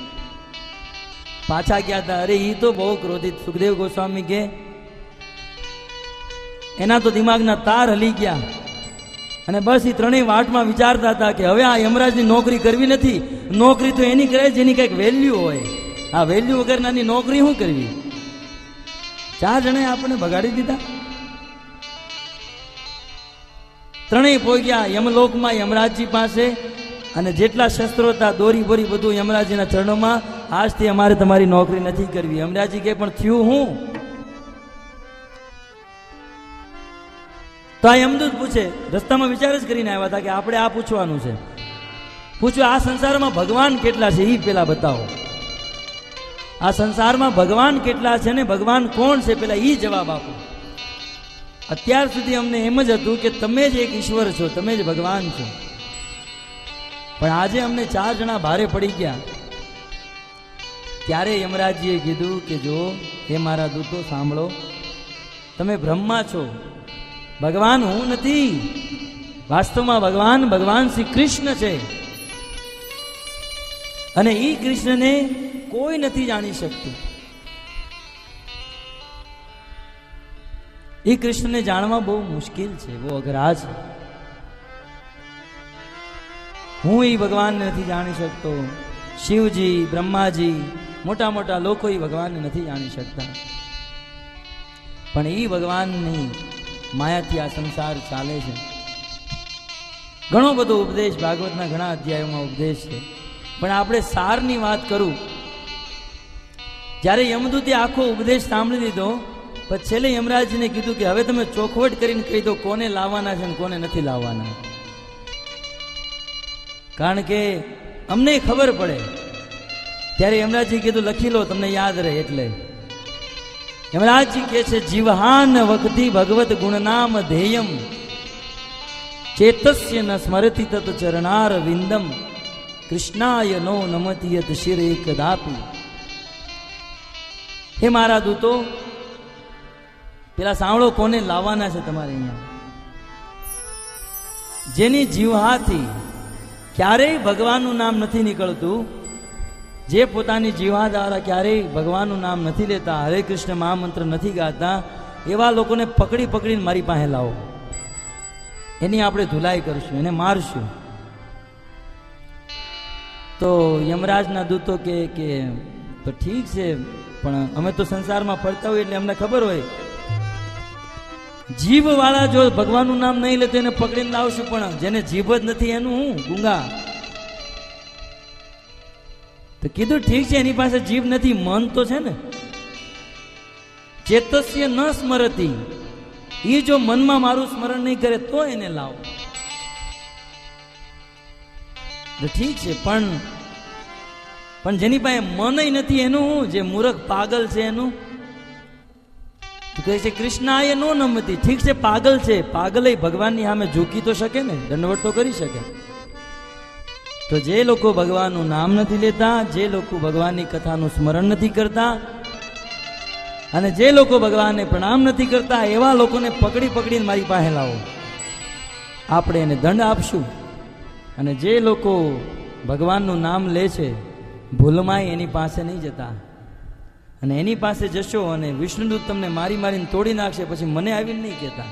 પાછા ગયા હતા. અરે ઈ તો બહુ ક્રોધિત. સુખદેવ ગોસ્વામી કે એના તો દિમાગના તાર હલી ગયા, અને બસ એ ત્રણેય વાટમાં વિચારતા હતા કે હવે આ યમરાજની નોકરી કરવી નથી. નોકરી તો એની કરે જેની કંઈક વેલ્યુ હોય. આ વેલ્યુ વગરનાની નોકરી શું કરવી? 4 જણે આપણને બગાડી દીધા. ત્રણેય પહોંચ્યા યમલોકમાં યમરાજજી પાસે, અને જેટલા શસ્ત્રો હતા, દોરી બોરી બધું યમરાજજીના ચરણોમાં. આજથી અમારે તમારી નોકરી નથી કરવી. યમરાજજી કે પણ થયું હું? તો આ યમદૂત પૂછે, રસ્તામાં વિચાર જ કરીને આવ્યા હતા કે આપણે આ પૂછવાનું છે. પૂછ્યું, આ સંસારમાં ભગવાન કેટલા છે એ પેલા બતાવો. આ સંસારમાં ભગવાન કેટલા છે ને ભગવાન કોણ છે પેલા એ જવાબ આપો. અત્યાર સુધી અમને એમ જ હતું કે તમે જ એક ઈશ્વર છો, તમે જ ભગવાન છો. પણ આજે અમને 4 જણા ભારે પડી ગયા. ત્યારે યમરાજજીએ કીધું કે જો હે મારા દૂતો સાંભળો, તમે બ્રહ્મા છો, ભગવાન હું નથી. વાસ્તવમાં ભગવાન શ્રી કૃષ્ણ છે, અને ઈ કૃષ્ણને કોઈ નથી જાણી શકતું. એ કૃષ્ણને જાણવા બહુ મુશ્કેલ છે, બહુ અઘરા છે. હું એ ભગવાનને નથી જાણી શકતો. શિવજી, બ્રહ્માજી, મોટા મોટા લોકો એ ભગવાનને નથી જાણી શકતા. પણ એ ભગવાનની માયાથી આ સંસાર ચાલે છે. ઘણો બધો ઉપદેશ ભાગવતના ઘણા અધ્યાયોમાં ઉપદેશ છે, પણ આપણે સારની વાત કરું. જ્યારે યમદૂતે આખો ઉપદેશ સાંભળી લીધો, પછી છેલ્લે યમરાજને કીધું કે હવે તમે ચોખવટ કરીને કહી દો કોને લાવવાના છે અને કોને નથી લાવવાના, કારણ કે અમને ખબર પડે. ત્યારે યમરાજજી કીધું લખી લો, તમને યાદ રહે. એટલે યમરાજજી કહે છે, જીવહાન વખતિ ભગવત ગુણનામ ધેયમ ચેતસ્ય ન સ્મરતિ તત ચરણાર વિંદમ કૃષ્ણાય નો નમતિ યત શિર એકદાપી. હે મારા દૂતો, પેલા સાંભળો કોને લાવવાના છે તમારે અહીંયા. જેની જીવહાથી ક્યારેય ભગવાનનું નામ નથી નીકળતું, જે પોતાની જીવા દ્વારા ક્યારેય ભગવાનનું નામ નથી લેતા, હરે કૃષ્ણ મહામંત્ર નથી ગાતા, એવા લોકોને પકડી પકડીને મારી પાસે લાવો. એની આપણે ધુલાઈ કરશું, એને મારશું. તો યમરાજના દૂતો કે તો ઠીક છે, પણ અમે તો સંસારમાં ફરતા હોય એટલે અમને ખબર હોય, જીભ વાળા જો ભગવાનનું નામ નહીં લે તો એને પકડીને લાવશું, પણ જેને જીભ જ નથી એનું હું ગુંગા. તો કીધું ઠીક છે, એની પાસે જીભ નથી, મન તો છે ને. ચેતસ્ય ન સ્મરતી, એ જો મનમાં મારું સ્મરણ નહીં કરે તો એને લાવો. ઠીક છે, પણ જેની પાસે મન નથી એનું હું, જે મૂર્ખ પાગલ છે એનું. કહે છે કૃષ્ણાય નો નમતી. ઠીક છે, પાગલ છે, પાગલ ભગવાનની સામે ઝૂકી તો શકે ને, દંડવટ તો કરી શકે. તો જે લોકો ભગવાનનું નામ નથી લેતા, જે લોકો ભગવાનની કથાનું સ્મરણ નથી કરતા, અને જે લોકો ભગવાનને પ્રણામ નથી કરતા, એવા લોકોને પકડી પકડીને મારી પાસે લાવો, આપણે એને દંડ આપશું. અને જે લોકો ભગવાનનું નામ લે છે, ભૂલમાંય એની પાસે નહીં જતા. અને એની પાસે જશો અને વિષ્ણુદૂત તમને મારી મારીને તોડી નાખશે, પછી મને આવીને નહીં કહેતા.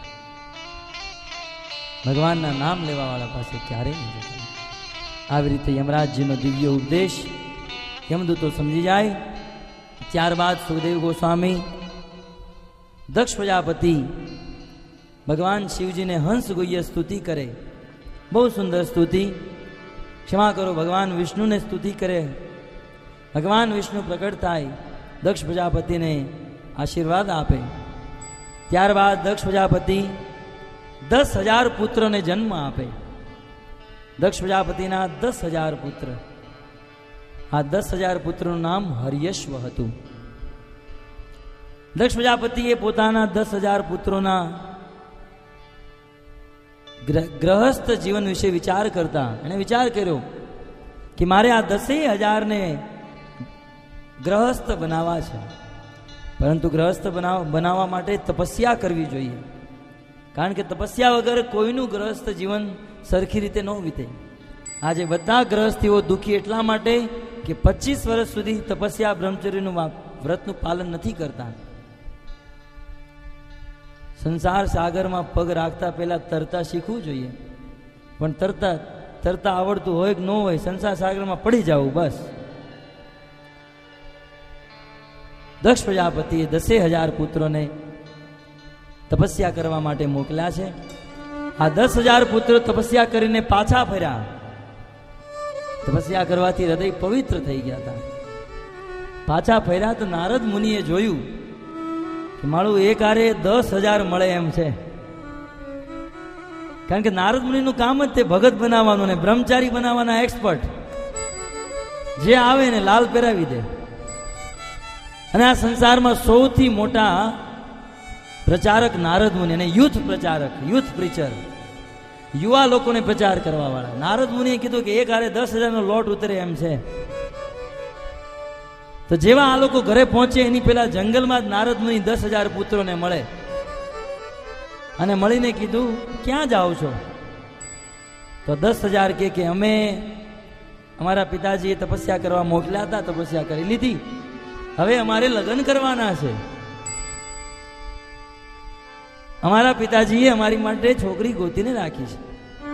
ભગવાનના નામ લેવા વાળા પાસે ક્યારેય નહીં જતા. આવી રીતે યમરાજજીનો દિવ્ય ઉપદેશ યમદૂતો સમજી જાય. ત્યારબાદ સુખદેવ ગોસ્વામી દક્ષ પ્રજાપતિ ભગવાન શિવજીને હંસ ગુહ્ય સ્તુતિ કરે, બહુ સુંદર સ્તુતિ. ક્ષમા કરો, ભગવાન વિષ્ણુને સ્તુતિ કરે. ભગવાન વિષ્ણુ પ્રકટ થાય, દક્ષ પ્રજાપતિને આશીર્વાદ આપે. ત્યારબાદ દક્ષ પ્રજાપતિ 10,000 પુત્રોને જન્મ આપે. દક્ષ પ્રજાપતિના 10,000 પુત્ર. આ 10,000 પુત્રનું નામ હર્યશ્વ હતું. દક્ષ પ્રજાપતિએ પોતાના 10,000 પુત્રોના ગ્રહસ્થ જીવન વિશે વિચાર કરતા એણે વિચાર કર્યો કે મારે આ 10,000 ને ગ્રહસ્થ બનાવવા છે, પરંતુ ગ્રહસ્થ બનાવવા માટે તપસ્યા કરવી જોઈએ, કારણ કે તપસ્યા વગર કોઈનું ગ્રહસ્થ જીવન સરખી રીતે ન વીતે. આજે બધા ગ્રહસ્થીઓ દુઃખી એટલા માટે કે 25 વર્ષ સુધી તપસ્યા બ્રહ્મચર્યનું વ્રતનું પાલન નથી કરતા. સંસાર સાગરમાં પગ રાખતા પહેલા તરતા શીખવું જોઈએ, પણ તરતા આવડતું હોય કે ન હોય, સંસાર સાગરમાં પડી જવું બસ. દક્ષ પ્રજાપતિએ 10,000 પુત્રોને તપસ્યા કરવા માટે મોકલ્યા છે. આ 10,000 પુત્રો તપસ્યા કરીને પાછા ફર્યા. તપસ્યા કરવાથી હૃદય પવિત્ર થઈ ગયા હતા. પાછા ફર્યા તો નારદ મુનિએ જોયું કે મારું એક હારે 10,000 મળે એમ છે, કારણ કે નારદ મુનિનું કામ જ તે ભગત બનાવવાનું ને બ્રહ્મચારી બનાવવાના એક્સપર્ટ. જે આવે ને લાલ પહેરાવી દે. અને આ સંસારમાં સૌથી મોટા પ્રચારક નારદ મુનિ, અને યુથ પ્રચારક, યુથ પ્રીચર, યુવા લોકોને પ્રચાર કરવા વાળા. નારદ મુનિએ કીધું કે એક હારે 10,000 નો લોટ ઉતરે એમ છે. તો જેવા આ લોકો ઘરે પહોંચે એની પેલા જંગલમાં જ નારદ મુનિ 10,000 પુત્રોને મળે અને મળીને કીધું ક્યાં જાઓ છો? તો 10,000 કે અમે અમારા પિતાજીએ તપસ્યા કરવા મોકલ્યા હતા, તપસ્યા કરી લીધી, હવે અમારે લગ્ન કરવાના છે. અમારા પિતાજીએ અમારી માટે છોકરી ગોતીને રાખી છે.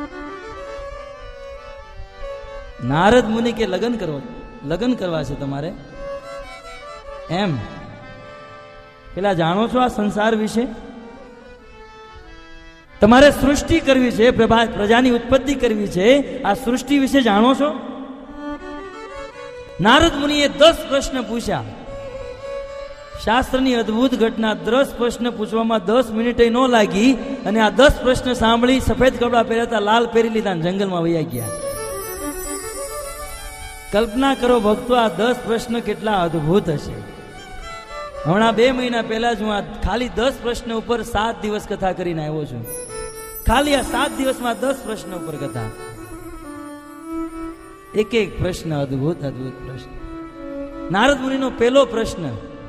નારદ મુનિ કે લગ્ન કરવા છે તમારે એમ? પેલા જાણો છો આ સંસાર વિશે? તમારે સૃષ્ટિ કરવી છે, પ્રજાની ઉત્પત્તિ કરવી છે, આ સૃષ્ટિ વિશે જાણો છો? નારદ મુનિએ 10 પ્રશ્ન પૂછ્યા. શાસ્ત્રની અદ્ભુત ઘટના, 10 પ્રશ્ન પૂછવામાં 10 મિનિટે ન લાગી અને આ 10 પ્રશ્ન સાંભળી સફેદ કપડા પહેરતા લાલ પહેરી લીધા, જંગલમાં વયા ગયા. કલ્પના કરો ભક્તો, આ 10 પ્રશ્ન કેટલા અદ્ભુત હશે. હમણાં 2 મહિના પહેલા જ હું આ ખાલી 10 પ્રશ્ન ઉપર 7 દિવસ કથા કરીને આવ્યો છું. ખાલી આ 7 દિવસમાં 10 પ્રશ્ન ઉપર કથા. એક એક પ્રશ્ન અદ્ભુત અદ્ભુત પ્રશ્ન. નારદ મુનિનો પહેલો પ્રશ્ન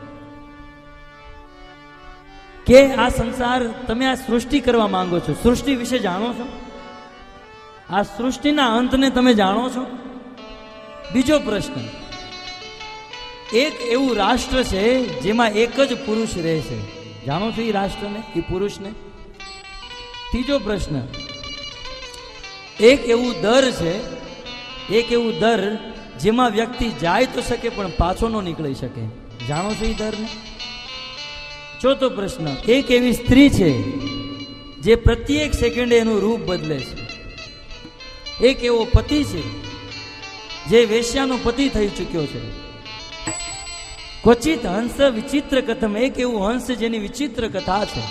કે આ સંસાર, તમે આ સૃષ્ટિ કરવા માંગો છો, સૃષ્ટિ વિશે જાણો છો? આ સૃષ્ટિના અંતને તમે જાણો છો? બીજો પ્રશ્ન, એક એવું રાષ્ટ્ર છે જેમાં એક જ પુરુષ રહે છે, જાણો છો એ રાષ્ટ્રને, એ પુરુષને? ત્રીજો પ્રશ્ન, એક એવું દર છે, એક એવું દર જેમાં વ્યક્તિ જાય તો શકે પણ પાછો ન નીકળી શકે, જાણો છો એ દરને? ચોથો પ્રશ્ન, એક એવી સ્ત્રી છે જે પ્રત્યેક સેકન્ડે એનું રૂપ બદલે છે. એક એવો પતિ છે જે વેશ્યાનો પતિ થઈ ચૂક્યો છે. ક્વચિત હંસ વિચિત્ર કથમ, એક એવું હંસ જેની વિચિત્ર કથા છે.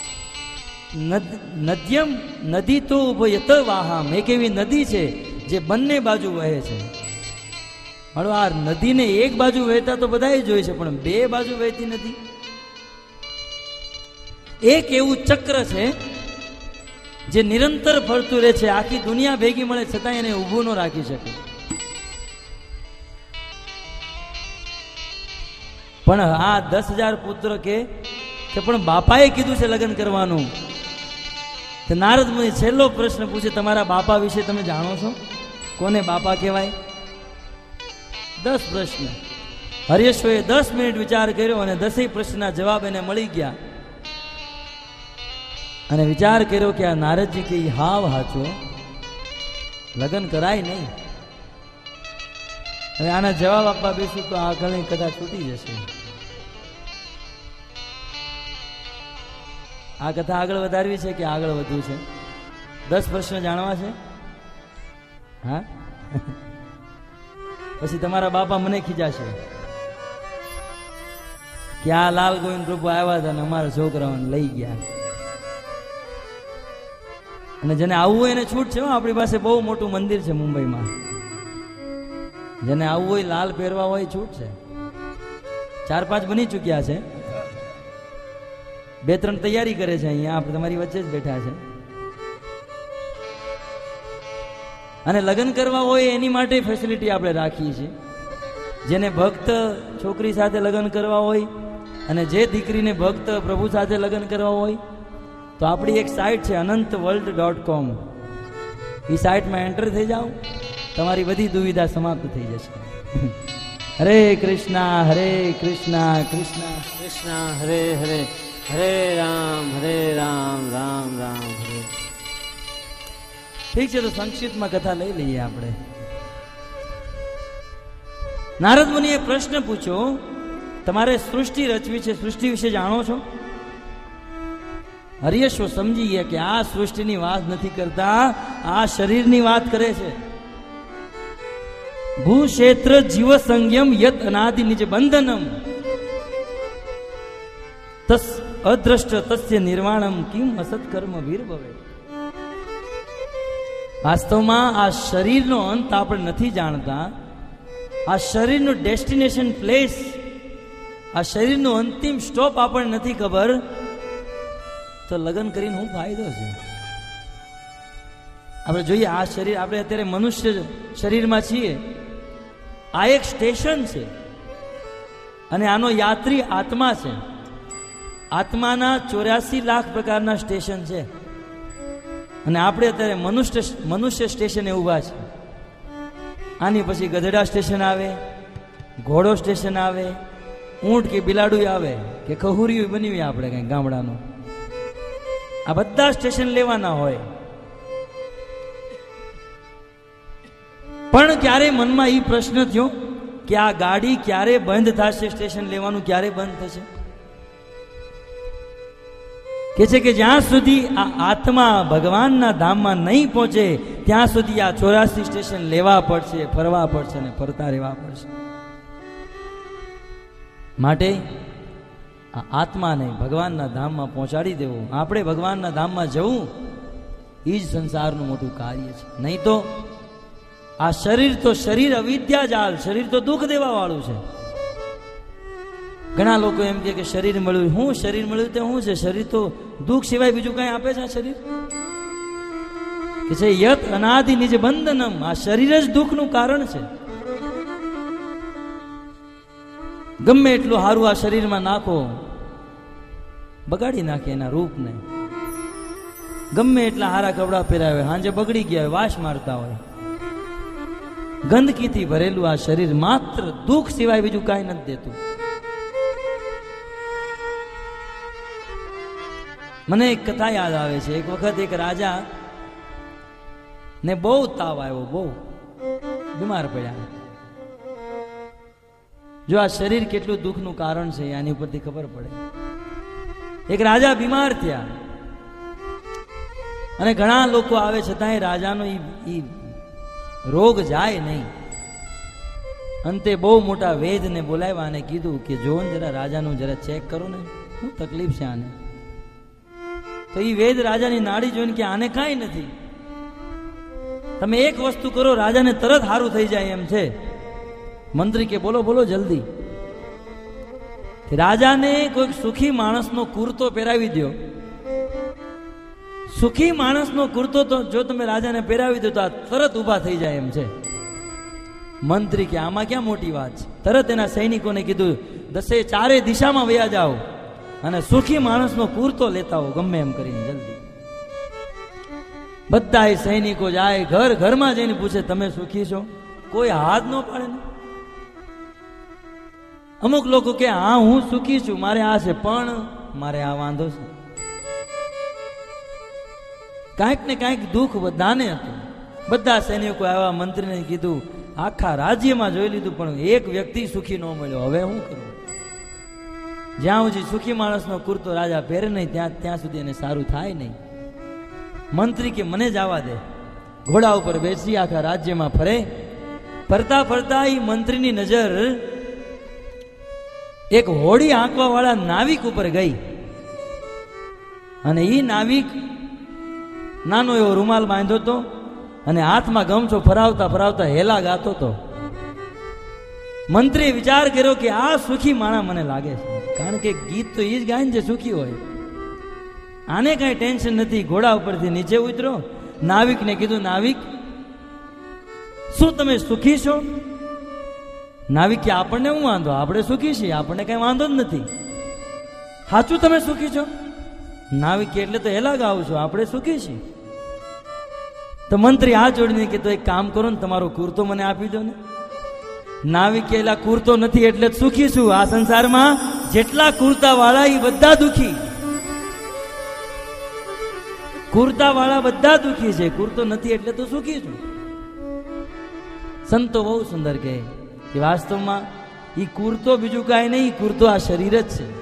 નદ્યમ નદી તો ઉભયત વાહમ, એક એવી નદી છે જે બંને બાજુ વહે છે. હળો, આ નદીને એક બાજુ વહેતા તો બધાએ જોઈ છે, પણ 2 બાજુ વહેતી નથી. એક એવું ચક્ર છે જે નિરંતર ફરતું રહે છે, આખી દુનિયા ભેગી મળે છતાં એને ઊભું ન રાખી શકે. પણ આ 10,000 પુત્ર કે પણ બાપાએ કીધું છે લગ્ન કરવાનું. તો નારદ મુનિ છેલ્લો પ્રશ્ન પૂછે, તમારા બાપા વિશે તમે જાણો છો? કોને બાપા કહેવાય? 10 પ્રશ્ન. હર્યશ્વએ 10 મિનિટ વિચાર કર્યો અને 10 પ્રશ્નના જવાબ એને મળી ગયા. અને વિચાર કર્યો કે આ નારદજી કે હાવ હાચો, લગ્ન કરાય નહીં. હવે આના જવાબ આપવા બેસું તો આગળની કદાચ છૂટી જશે. આ કથા આગળ વધારવી છે કે આગળ વધવું છે? 10 પ્રશ્ન જાણવા છે? હા પછી તમારા બાપા મને ખીજાશે કે આ લાલ ગોવિંદ પ્રભુ આવ્યા હતા અને અમારા છોકરાઓને લઈ ગયા. અને જેને આવવું હોય એને છૂટ છે. આપણી પાસે બહુ મોટું મંદિર છે મુંબઈમાં. જેને આવવું હોય લાલ પહેરવા હોય છૂટ છે. 4-5 બની ચૂક્યા છે, 2-3 તૈયારી કરે છે. અહીંયા આપણે તમારી વચ્ચે જ બેઠા છે. અને લગ્ન કરવા હોય એની માટે ફેસિલિટી આપણે રાખીએ છીએ. જેને ભક્ત છોકરી સાથે લગ્ન કરવા હોય અને જે દીકરીને ભક્ત પ્રભુ સાથે લગ્ન કરવા હોય તો આપણી એક સાઇટ છે anantworld.com. એ સાઇટમાં એન્ટર થઈ જાઓ, તમારી બધી દુવિધા સમાપ્ત થઈ જશે. હરે કૃષ્ણ કૃષ્ણ કૃષ્ણ હરે હરે, હરે રામ રામ રામ હરે. ઠીક છે, તો સંક્ષિપ્તમાં કથા લઈ લઈએ આપણે. નારદ મુનિએ પ્રશ્ન પૂછ્યો, તમારે સૃષ્ટિ રચવી છે, સૃષ્ટિ વિશે જાણો છો? હરિયશો સમજી ગયા કે આ સૃષ્ટિની વાત નથી કરતા, આ શરીરની વાત કરે છે. ભૂક્ષેત્ર જીવ સંયમ યત અનાદિ નિજ બંધનમ તસ અદ્રષ્ટ તસ્ય નિર્વાણમ કિમ અસત્કર્મ વીર ભવે. વાસ્તવમાં આ શરીરનો અંત આપણે નથી જાણતા. આ શરીરનું ડેસ્ટિનેશન પ્લેસ, આ શરીરનો અંતિમ સ્ટોપ આપણને નથી ખબર, તો લગ્ન કરીને શું ફાયદો છે? આપણે જોઈએ આ શરીર, આપણે અત્યારે મનુષ્ય શરીરમાં છીએ, આ એક સ્ટેશન છે અને આનો યાત્રી આત્મા છે. આત્માના 84 લાખ પ્રકારના સ્ટેશન છે અને આપણે અત્યારે મનુષ્ય સ્ટેશને ઊભા છે. આની પછી ગધેડા સ્ટેશન આવે, ઘોડો સ્ટેશન આવે, ઊંટ કે બિલાડું આવે કે ખહુરિયું બન્યું આપણે કઈ ગામડાનું. આ બધા સ્ટેશન લેવાના હોય, પણ ક્યારે મનમાં એ પ્રશ્ન થયો કે આ ગાડી ક્યારે બંધ થશે? સ્ટેશન લેવાનું ક્યારે બંધ થશે? કે છે કે જ્યાં સુધી આ આત્મા ભગવાનના ધામમાં નહીં પહોંચે ત્યાં સુધી આ 84 સ્ટેશન લેવા પડશે, ફરવા પડશે અને ફરતા રહેવા પડશે. માટે આ આત્માને ભગવાનના ધામમાં પહોંચાડી દેવું, આપણે ભગવાનના ધામમાં જવું, એ જ સંસારનું મોટું કાર્ય છે. નહીં તો આ શરીર અવિદ્યા જાલ, શરીર તો દુઃખ દેવા વાળું છે. ઘણા લોકો એમ કે શરીર મળ્યું, હું શરીર મળ્યું તે શું છે? શરીર તો દુઃખ સિવાય બીજું કઈ આપે છે? આ શરીર કે છે યત અનાદિ નિજ બંધનમ, આ શરીર જ દુઃખનું કારણ છે. ગમે એટલું સારું આ શરીરમાં નાખો, બગાડી નાખે એના રૂપને. ગમે એટલા સારા કપડા પહેરાવે, હાંજે બગડી ગયા હોય, વાસ મારતા હોય. ગંદકીથી ભરેલું આ શરીર માત્ર દુઃખ સિવાય બીજું કાંઈ નથી દેતું. મને એક કથા યાદ આવે છે. એક વખત એક રાજા ને બહુ તાવ આવ્યો, બહુ બીમાર પડ્યા. જો આ શરીર કેટલું દુઃખનું કારણ છે આની ઉપરથી ખબર પડે. એક રાજા બીમાર થયા અને ઘણા લોકો આવે છતાંય રાજાનો ઈ રોગ જાય નહીં. અંતે બહુ મોટા વેદને બોલાવ્યા અને કીધું કે જો જરા રાજાનું જરા ચેક કરો ને, શું તકલીફ છે આને. તો એ વેદ રાજાની નાડી જોઈને કે આને કાંઈ નથી, તમે એક વસ્તુ કરો, રાજાને તરત સારું થઈ જાય એમ છે. મંત્રી કે બોલો બોલો જલ્દી. રાજાને કોઈક સુખી માણસનો કુર્તો પહેરાવી દો. સુખી માણસનો કુર્તો તો જો તમે રાજાને પહેરાવી દો તો આ તરત ઊભા થઈ જાય એમ છે. મંત્રી કે આમાં ક્યાં મોટી વાત છે. તરત એના સૈનિકોને કીધું 10 દિશામાં વયા જાઓ અને સુખી માણસનો કુર્તો લેતા હો, ગમે એમ કરીને જલ્દી. બધા સૈનિકો જાય, ઘરમાં જઈને પૂછે તમે સુખી છો? કોઈ હાથ ન પાડે ને. અમુક લોકો કે હા હું સુખી છું, મારે આ છે, પણ મારે આ વાંધો છે. કાંઈક ને કાંઈક દુઃખ બધાને હતું. બધા સૈનિકો આવ્યા, મંત્રીને કીધું આખા રાજ્યમાં જોઈ લીધું પણ એક વ્યક્તિ સુખી ન મળ્યો, હવે શું કરું? જ્યાં સુધી સુખી માણસનો કુર્તો રાજા પહેરે નહીં ત્યાં સુધી એને સારું થાય નહીં. મંત્રી કે મને જવા દે. ઘોડા ઉપર બેસી આખા રાજ્યમાં ફરે. ફરતા ફરતા એ મંત્રીની નજર એક હોડી આંકવા વાળા નાવિક ઉપર ગઈ. અને એ નાવિક નાનો એવો રૂમાલ બાંધ્યો હતો અને હાથમાં ગમછો ફરાવતા ફરાવતા હેલા ગાતો હતો. મંત્રીએ વિચાર કર્યો કે આ સુખી માણા મને લાગે છે, કારણ કે ગીત તો એ જ ગાય ને જે સુખી હોય. આને કઈ ટેન્શન નથી. ઘોડા ઉપરથી નીચે ઉતરો. નાવિકને કીધું, નાવિક શું તમે સુખી છો? નાવિક કે આપણને શું વાંધો, આપણે સુખી છીએ, આપણને કઈ વાંધો જ નથી. સાચું તમે સુખી છો? નાવિક કે એટલે તો હેલા ગાવ છો, આપણે સુખી છીએ. તો મંત્રી હાથ જોડીને કે તો એક કામ કરો ને, તમારો કુર્તો મને આપી દો ને. નાવિક કે એલા કુર્તો નથી એટલે જ સુખી છું. આ સંસારમાં જેટલા કુર્તા વાળા એ બધા દુખી. કુર્તા વાળા બધા દુખી છે, કુર્તો નથી એટલે તો સુખી છું. સંતો બહુ સુંદર કહે કે વાસ્તવમાં એ કુર્તો બીજું કાંઈ નહીં, કુર્તો આ શરીર જ છે.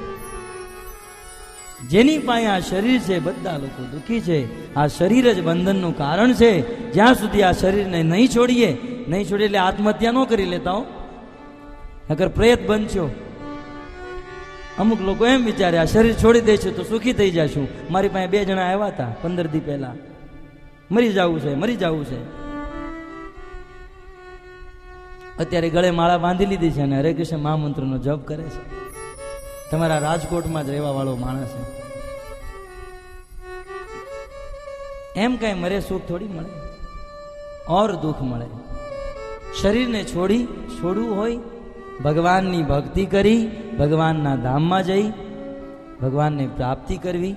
જેની પાસે આ શરીર છે બધા લોકો દુખી છે. આ શરીર જ બંધનનું કારણ છે. જ્યાં સુધી આ શરીરને નહીં છોડીએ એટલે આત્મહત્યા ન કરી લેતા હો, અગર પ્રેત બનશો. અમુક લોકો એમ વિચારે આ શરીર છોડી દે છે તો સુખી થઈ જશું. મારી પાસે 2 જણા આવ્યા હતા 15 દી પહેલા, મરી જવું છે. અત્યારે ગળે માળા બાંધી લીધી છે અને હરે કૃષ્ણ મહામંત્રનો જપ કરે છે. તમારા રાજકોટમાં જ રહેવા વાળો માણસ છે. એમ કઈ મરે સુખ થોડી મળે, ઓર દુઃખ મળે. શરીરને છોડવું હોય, ભગવાનની ભક્તિ કરી, ભગવાનના ધામમાં જઈ ભગવાનની પ્રાપ્તિ કરવી,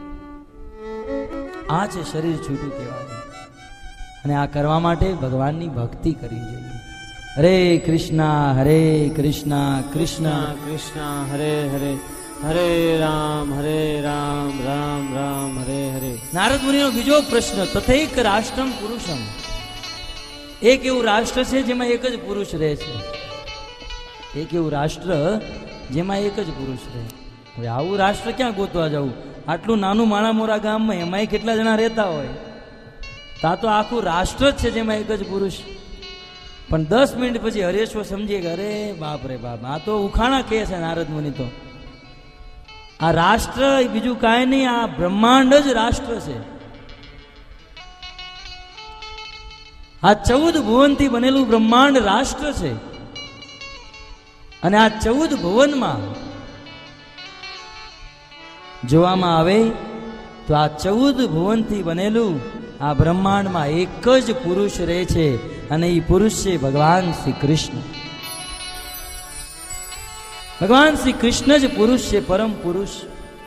આ છે શરીર છૂટું કહેવાય. અને આ કરવા માટે ભગવાનની ભક્તિ કરવી જોઈએ. હરે કૃષ્ણ કૃષ્ણ કૃષ્ણ હરે હરે, હરે રામ રામ રામ હરે હરે. નારદ મુનિનો બીજો પ્રશ્ન, તથૈક રાષ્ટ્રમ પુરુષમ. એક એવું રાષ્ટ્ર છે જેમાં એક જ પુરુષ રહે છે. એક એવું રાષ્ટ્ર જેમાં એક જ પુરુષ રહે. હવે આવું રાષ્ટ્ર ક્યાં ગોતવા જવું? આટલું નાનું માણા મોરા ગામમાં એમાંય કેટલા જણા રહેતા હોય. તા તો આખું રાષ્ટ્ર જ છે જેમાં એક જ પુરુષ. પણ 10 મિનિટ પછી હરેશ્વર સમજીએ કે અરે બાપ રે બાપ, આ તો ઉખાણા કહે છે નારદ મુનિ. તો આ રાષ્ટ્ર બીજું કાંઈ નહીં, આ બ્રહ્માંડ જ રાષ્ટ્ર છે. આ 14 ભુવનથી બનેલું બ્રહ્માંડ રાષ્ટ્ર છે. અને આ 14 ભુવનમાં જોવામાં આવે તો આ 14 ભુવનથી બનેલું આ બ્રહ્માંડમાં એક જ પુરુષ રહે છે, અને એ પુરુષ છે ભગવાન શ્રી કૃષ્ણ. ભગવાન શ્રી કૃષ્ણ જ પુરુષ છે, પરમ પુરુષ.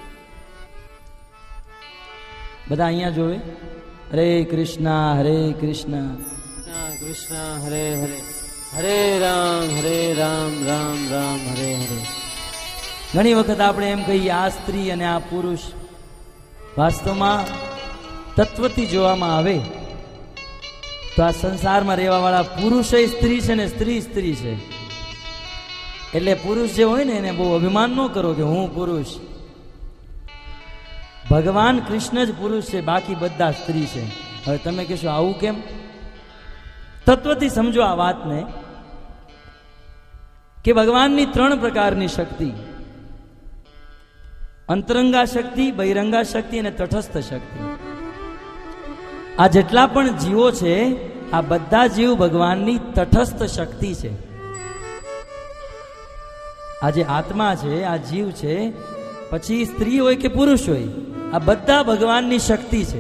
બધા અહીંયા જોવે. હરે કૃષ્ણ કૃષ્ણ હરે હરે, હરે રામ રામ રામ હરે હરે. ઘણી વખત આપણે એમ કહીએ આ સ્ત્રી અને આ પુરુષ. વાસ્તવમાં તત્વથી જોવામાં આવે તો આ સંસારમાં રહેવા વાળા પુરુષ સ્ત્રી છે ને સ્ત્રી સ્ત્રી છે. એટલે પુરુષ જે હોય ને એને બહુ અભિમાન ન કરો કે હું પુરુષ. ભગવાન કૃષ્ણ જ પુરુષ છે, બાકી બધા સ્ત્રી છે. હવે તમે કહેશો આવું કેમ? તત્વથી સમજો આ વાતને કે ભગવાનની 3 પ્રકારની શક્તિ, અંતરંગા શક્તિ, બહિરંગા શક્તિ અને તટસ્થ શક્તિ. આ જેટલા પણ જીવો છે આ બધા જીવ ભગવાનની તટસ્થ શક્તિ છે. આ જે આત્મા છે, આ જીવ છે, પછી સ્ત્રી હોય કે પુરુષ હોય, આ બધા ભગવાનની શક્તિ છે.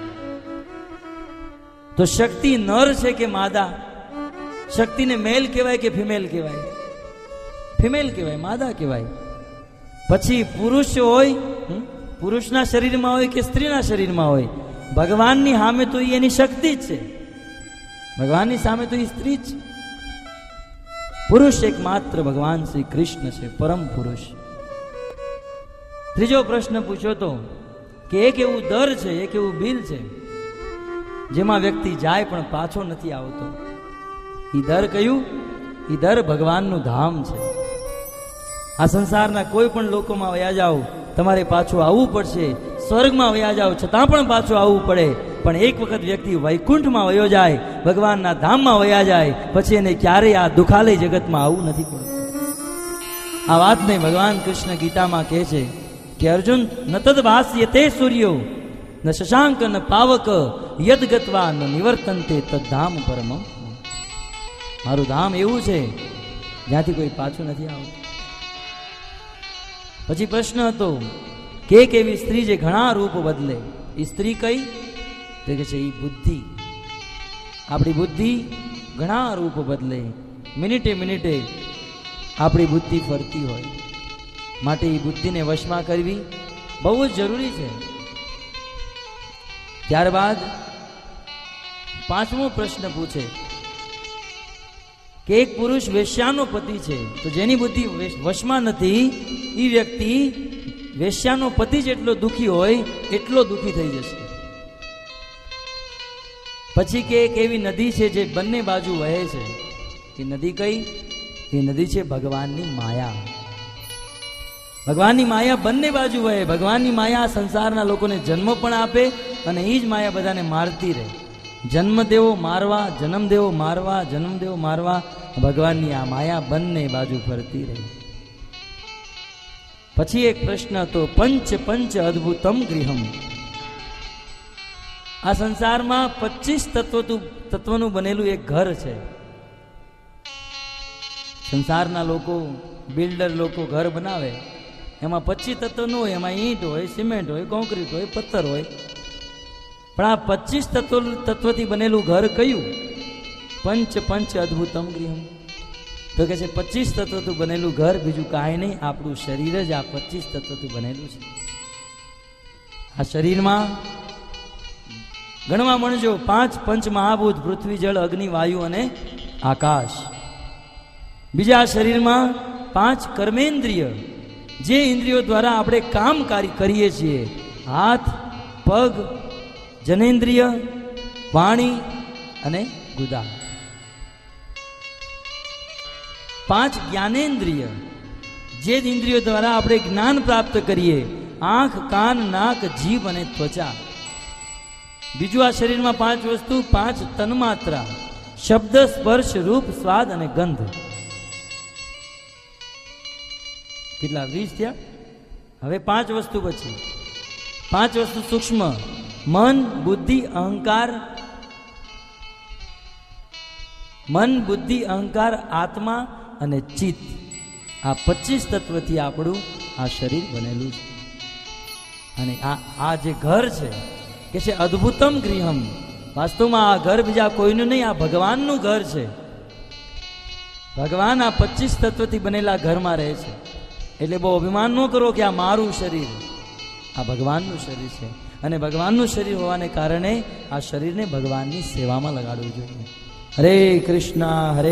તો શક્તિ નર છે કે માદા? શક્તિને મેલ કહેવાય કે ફિમેલ કહેવાય? ફિમેલ કહેવાય, માદા કહેવાય. પછી પુરુષ હોય, પુરુષના શરીરમાં હોય કે સ્ત્રીના શરીરમાં હોય, ભગવાનની સામે તો એની શક્તિ જ છે, ભગવાનની સામે તો એ સ્ત્રી જ છે. પુરુષ એકમાત્ર ભગવાન શ્રી કૃષ્ણ છે, પરમ પુરુષ. ત્રીજો પ્રશ્ન પૂછ્યો તો કે એક એવું દર છે, એક એવું બિલ છે જેમાં વ્યક્તિ જાય પણ પાછો નથી આવતો. એ દર કયું? એ દર ભગવાનનું ધામ છે. આ સંસારના કોઈ પણ લોકોમાં વયા જાઓ, તમારે પાછું આવવું પડશે. સ્વર્ગમાં વયા જાઓ છતાં પણ પાછું આવવું પડે. પણ એક વખત વ્યક્તિ વૈકુંઠમાં વયો જાય, ભગવાનના ધામમાં વયા જાય, પછી એને ક્યારેય આ દુખાલય જગતમાં આવવું નથી પડતું. આ વાતને ભગવાન કૃષ્ણ ગીતામાં કહે છે કે અર્જુન, ન તદ ભાસ્યતે સૂર્યો ન શશાંક ન પાવક યદ ગત્વા ન નિવર્તન્તે તદ ધામ પરમ. મારું ધામ એવું છે જ્યાંથી કોઈ પાછું નથી આવતું. પછી પ્રશ્ન હતો કે એક એવી સ્ત્રી જે ઘણા રૂપ બદલે, એ સ્ત્રી કઈ? તો કે છે એ બુદ્ધિ. આપણી બુદ્ધિ ઘણા રૂપ બદલે, મિનિટે મિનિટે આપણી બુદ્ધિ ફરતી હોય, માટે એ બુદ્ધિને વશમાં કરવી બહુ જ જરૂરી છે. ત્યારબાદ પાંચમો પ્રશ્ન પૂછે કે એક પુરુષ વેશ્યાનો પતિ છે, તો જેની બુદ્ધિ વશમાં નથી એ વ્યક્તિ વેશ્યાનો પતિ જેટલો દુઃખી હોય એટલો દુઃખી થઈ જશે. પછી કે એક એવી નદી છે જે બંને બાજુ વહે છે. એ નદી કઈ? એ નદી છે ભગવાનની માયા. ભગવાનની માયા બંને બાજુ વહે. ભગવાનની માયા સંસારના લોકોને જન્મ પણ આપે અને એ જ માયા બધાને મારતી રહે. જન્મ દેવો મારવા, જન્મ દેવો મારવા, જન્મ દેવો મારવા. ભગવાનની આ માયા બંને બાજુ ફરતી રહી. પછી એક પ્રશ્ન હતો પંચ પંચ અદ્ભુતમ ગૃહમ. આ સંસારમાં 25 તત્વનું બનેલું એક ઘર છે. સંસારના લોકો, બિલ્ડર લોકો ઘર બનાવે, એમાં 25 તત્વનું હોય. એમાં ઈંટ હોય, સિમેન્ટ હોય, કોન્ક્રીટ હોય, પથ્થર હોય. પણ આ 25 તત્વથી બનેલું ઘર કયું? પંચ પંચ અદ્ભુતમ ગૃહમ. તો કે છે 25 તત્વથી બનેલું ઘર બીજું કાંઈ નહીં, આપણું શરીર જ આ 25 તત્વથી બનેલું છે. આ શરીરમાં ગણવા મળજો 5 પંચ મહાભૂત, પૃથ્વી, જળ, અગ્નિ, વાયુ અને આકાશ. બીજા શરીરમાં 5 કર્મેન્દ્રિય, જે ઇન્દ્રિયો દ્વારા આપણે કામ કરીએ છીએ. હાથ, પગ, જનેન્દ્રિય, વાણી અને ગુદા. 5 જ્ઞાનેન્દ્રિય, જે ઇન્દ્રિયો દ્વારા આપણે જ્ઞાન પ્રાપ્ત કરીએ. આંખ, કાન, નાક, જીભ અને ત્વચા. બીજું આ શરીરમાં 5 વસ્તુ, 5 તન્માત્રા, શબ્દ, સ્પર્શ, રૂપ, સ્વાદ અને ગંધ. કેટલા? 20 થયા. હવે 5 વસ્તુ પછી 5 વસ્તુ સૂક્ષ્મ: મન, બુદ્ધિ, અહંકાર. મન, બુદ્ધિ, અહંકાર, આત્મા અને ચિત્ત. આ 25 તત્વથી આપણું આ શરીર બનેલું છે. અને આ જે ઘર છે કે છે અદ્ભુતમ ગૃહમ. વાસ્તવમાં આ ઘર બીજા કોઈનું નહીં, આ ભગવાનનું ઘર છે. ભગવાન આ 25 તત્વથી બનેલા ઘરમાં રહે છે. એટલે બહુ અભિમાન ન કરો કે આ મારું શરીર. આ ભગવાનનું શરીર છે અને ભગવાનનું શરીર હોવાને કારણે આ શરીરને ભગવાનની સેવામાં લગાડવું જોઈએ. હરે કૃષ્ણ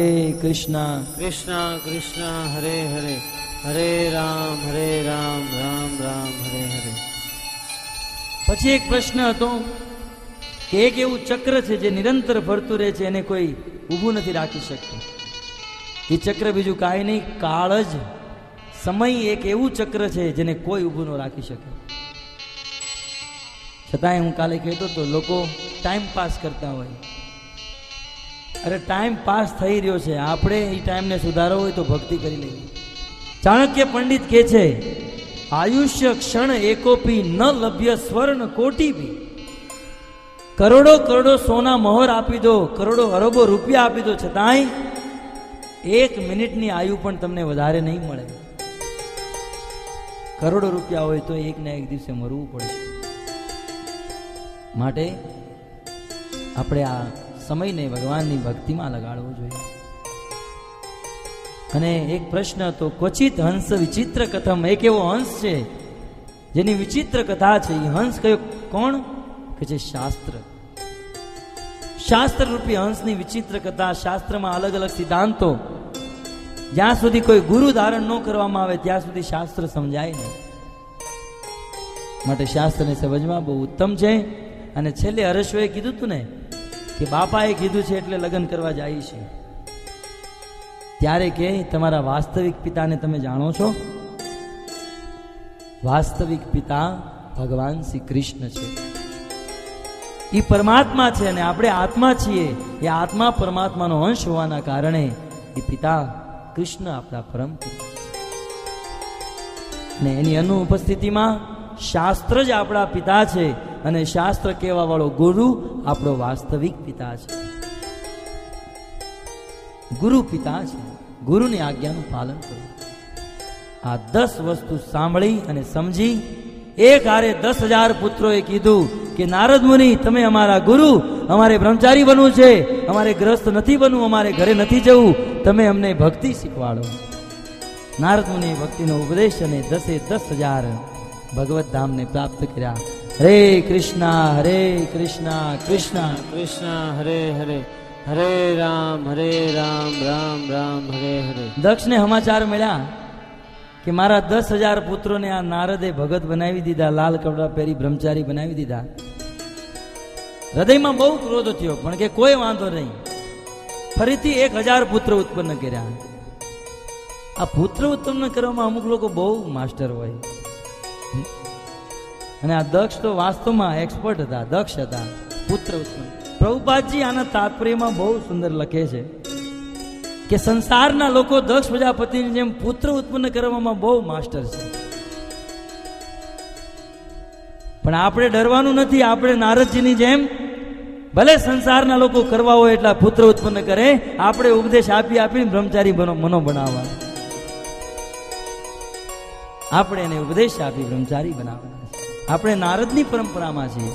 કૃષ્ણ કૃષ્ણ હરે હરે, હરે રામ રામ રામ હરે હરે. પછી એક પ્રશ્ન હતો કે એક એવું ચક્ર છે જે નિરંતર ફરતું રહે છે, એને કોઈ ઊભું નથી રાખી શકતું. એ ચક્ર બીજું કાંઈ નહીં, કાળ જ. સમય એક એવું ચક્ર છે જેને કોઈ ઊભું ન રાખી શકે. છતાંય હું કાલે કહેતો તો લોકો ટાઈમ પાસ કરતા હોય. અરે ટાઈમ પાસ થઈ રહ્યો છે, આપણે એ ટાઈમને સુધારવો હોય તો ભક્તિ કરી લઈએ. ચાણક્ય પંડિત કહે છે, આયુષ્ય ક્ષણ એકોપી ન લભ્ય સ્વર્ણ કોટી ભી. કરોડો કરોડો સોના મહોર આપી દો, કરોડો અરબો રૂપિયા આપી દો, છતાંય 1 મિનિટની આયુ પણ તમને વધારે નહીં મળે. કરોડો રૂપિયા હોય તો એક ને એક દિવસે મરવું પડશે. માટે આપણે આ સમયને ભગવાનની ભક્તિમાં લગાડવો જોઈએ. અને એક પ્રશ્ન હતો ક્વચિત હંસ વિચિત્ર કથમ. એક એવો હંસ છે જેની વિચિત્ર કથા છે. એ હંસ કયો? કોણ? કે છે શાસ્ત્ર. શાસ્ત્ર રૂપી હંસની વિચિત્ર કથા. શાસ્ત્રમાં અલગ અલગ સિદ્ધાંતો. જ્યાં સુધી કોઈ ગુરુ ધારણ ન કરવામાં આવે ત્યાં સુધી શાસ્ત્ર સમજાય નહીં. માટે શાસ્ત્રને સમજવા બહુ ઉત્તમ છે. અને છેલ્લે હર્ષોએ કીધું હતું ને કે બાપાએ કીધું છે એટલે લગ્ન કરવા જાય છે. ત્યારે કે તમારા વાસ્તવિક પિતાને તમે જાણો છો? વાસ્તવિક પિતા ભગવાન શ્રી કૃષ્ણ છે. એ પરમાત્મા છે અને આપણે આત્મા છીએ. એ આત્મા પરમાત્માનો અંશ હોવાના કારણે એ પિતા કૃષ્ણ આપણા પરમ પિતા છે. અને એની અનુપસ્થિતિમાં શાસ્ત્ર જ આપણા પિતા છે અને શાસ્ત્ર કહેવા વાળો ગુરુ આપણો વાસ્તવિક પિતા છે. ગુરુ પિતા છે. ગુરુની આજ્ઞાનું પાલન કરવું. આ 10 વસ્તુ સાંભળી અને સમજી એક હારે 10,000 પુત્રોએ કીધું કે નારદ મુનિ, તમે અમારા ગુરુ, અમારે બ્રહ્મચારી બનવું છે, અમારે ગ્રસ્ત નથી બનવું, અમારે ઘરે નથી જવું, તમે અમને ભક્તિ શીખવાડો. નારદ મુનિ ભક્તિનો ઉપદેશ અને 10,000 ભગવત ધામને પ્રાપ્ત કર્યા. હરે કૃષ્ણ કૃષ્ણ કૃષ્ણ હરે હરે, હરે રામ રામ રામ હરે હરે. દક્ષને સમાચાર મળ્યા કે મારા 10,000 પુત્રોને આ નારદે ભગત બનાવી દીધા, લાલ કપડા પહેરી બ્રહ્મચારી બનાવી દીધા. હૃદયમાં બહુ ક્રોધ થયો, પણ કે કોઈ વાંધો નહીં, ફરીથી 1,000 પુત્ર ઉત્પન્ન કર્યા. આ પુત્ર ઉત્પન્ન કરવામાં અમુક લોકો બહુ માસ્ટર હોય, અને આ દક્ષ તો વાસ્તવમાં એક્સપર્ટ હતા, દક્ષ હતા. પુત્ર ઉત્પન્ન. પ્રભુપાદજી આના તાત્પર્યમાં બહુ સુંદર લખે છે કે સંસારના લોકો દક્ષ પ્રજાપતિની જેમ પુત્ર ઉત્પન્ન કરવામાં બહુ માસ્ટર છે, પણ આપણે ડરવાનું નથી. આપણે નારદજીની જેમ ભલે સંસારના લોકો કરવા હોય એટલા પુત્ર ઉત્પન્ન કરે, આપણે ઉપદેશ આપીને બ્રહ્મચારી મનો બનાવવા. આપણે એને ઉપદેશ આપી બ્રહ્મચારી બનાવવાના છે. આપણે નારદની પરંપરામાં છીએ.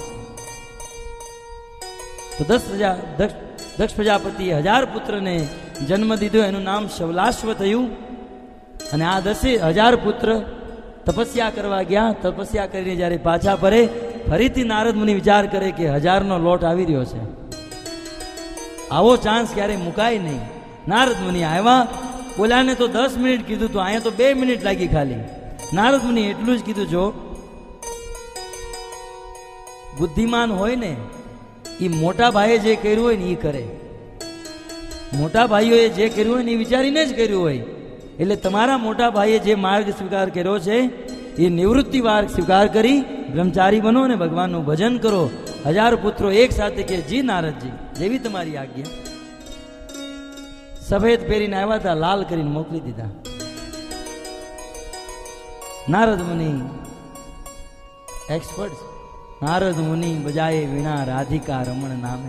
તો દક્ષ પ્રજાપતિએ 1000 પુત્રને જન્મ દીધો. એનું નામ શવલાશ્વ થયું. અને આ 10,000 પુત્ર તપસ્યા કરવા ગયા. તપસ્યા કરીને જ્યારે પાછા ફરે, ફરીથી નારદ મુનિ વિચાર કરે કે 1000નો લોટ આવી રહ્યો છે, આવો ચાન્સ ક્યારે મુકાય નહીં. નારદ મુનિ આવ્યા. બોલાને તો 10 મિનિટ કીધું, તો અહીંયા તો 2 મિનિટ લાગી ખાલી. નારદ મુનિ એટલું જ કીધું, જો બુદ્ધિમાન હોય ને, એ મોટા ભાઈએ જે કર્યું હોય ને એ કરે. મોટા ભાઈઓએ જે કર્યું હોય ને એ વિચારીને જ કર્યું હોય. એટલે તમારા મોટા ભાઈએ જે માર્ગ સ્વીકાર કર્યો છે એ નિવૃત્તિ માર્ગ સ્વીકાર કરી બ્રહ્મચારી બનો અને ભગવાનનું ભજન કરો. 1000 પુત્રો એક સાથે કે જી નારદજી, જેવી તમારી આજ્ઞા. સફેદ પહેરીને આવ્યા હતા, લાલ કરીને મોકલી દીધા. નારદ મુનિ એક્સપર્ટ. નારદ મુનિ બજાએ વીણા રાધિકા રમણ નામે.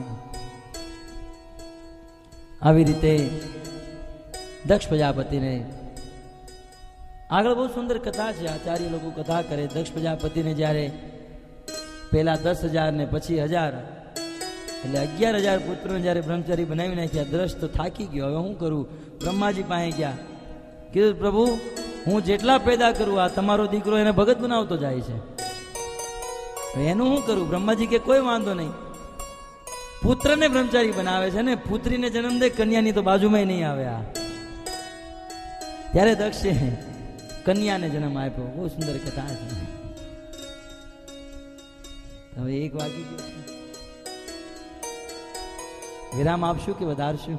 આવી રીતે દક્ષ પ્રજાપતિને આગળ બહુ સુંદર કથા છે. આચાર્ય લોકો કથા કરે. દક્ષ પ્રજાપતિને જ્યારે પહેલા 10,000 ને પછી 1000, એટલે 11,000 પુત્રોને જ્યારે બ્રહ્મચારી બનાવી નાખ્યા. દ્રશ તો થાકી ગયો, હવે શું કરું? બ્રહ્માજી પાસે ગયા. કીધું, પ્રભુ હું જેટલા પેદા કરું, આ તમારો દીકરો એને ભગત બનાવતો જાય છે, એનું શું કરું? બ્રહ્માજી કે કોઈ વાંધો નહીં, પુત્રને બ્રહ્મચારી બનાવે છે ને, પુત્રીને જન્મ દે, કન્યાની તો બાજુમાં નહીં આવે. આ ત્યારે દક્ષે કન્યાને જન્મ આપ્યો. બહુ સુંદર કથા છે. હવે 1 વાગી ગયો છે. વિરામ આપશું કે વધારશું?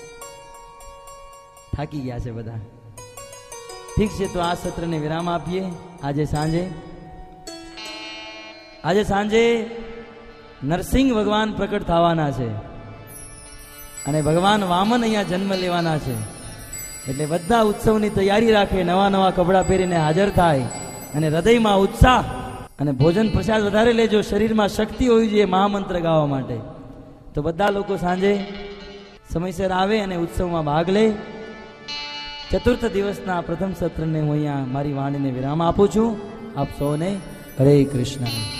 થાકી ગયા છે બધા. ઠીક છે, તો આ સત્રને વિરામ આપીએ. આજે સાંજે નરસિંહ ભગવાન પ્રકટ થવાના છે અને ભગવાન વામન અહીંયા જન્મ લેવાના છે. એટલે બધા ઉત્સવની તૈયારી રાખે, નવા કપડાં પહેરીને હાજર થાય અને હૃદયમાં ઉત્સાહ અને ભોજન પ્રસાદ વધારે લેજો. શરીરમાં શક્તિ હોવી જોઈએ મહામંત્ર ગાવા માટે. તો બધા લોકો સાંજે સમયસર આવે અને ઉત્સવમાં ભાગ લે. ચતુર્થ દિવસના પ્રથમ સત્રને હું અહીંયા મારી વાણીને વિરામ આપું છું. આપ સૌને હરે કૃષ્ણ.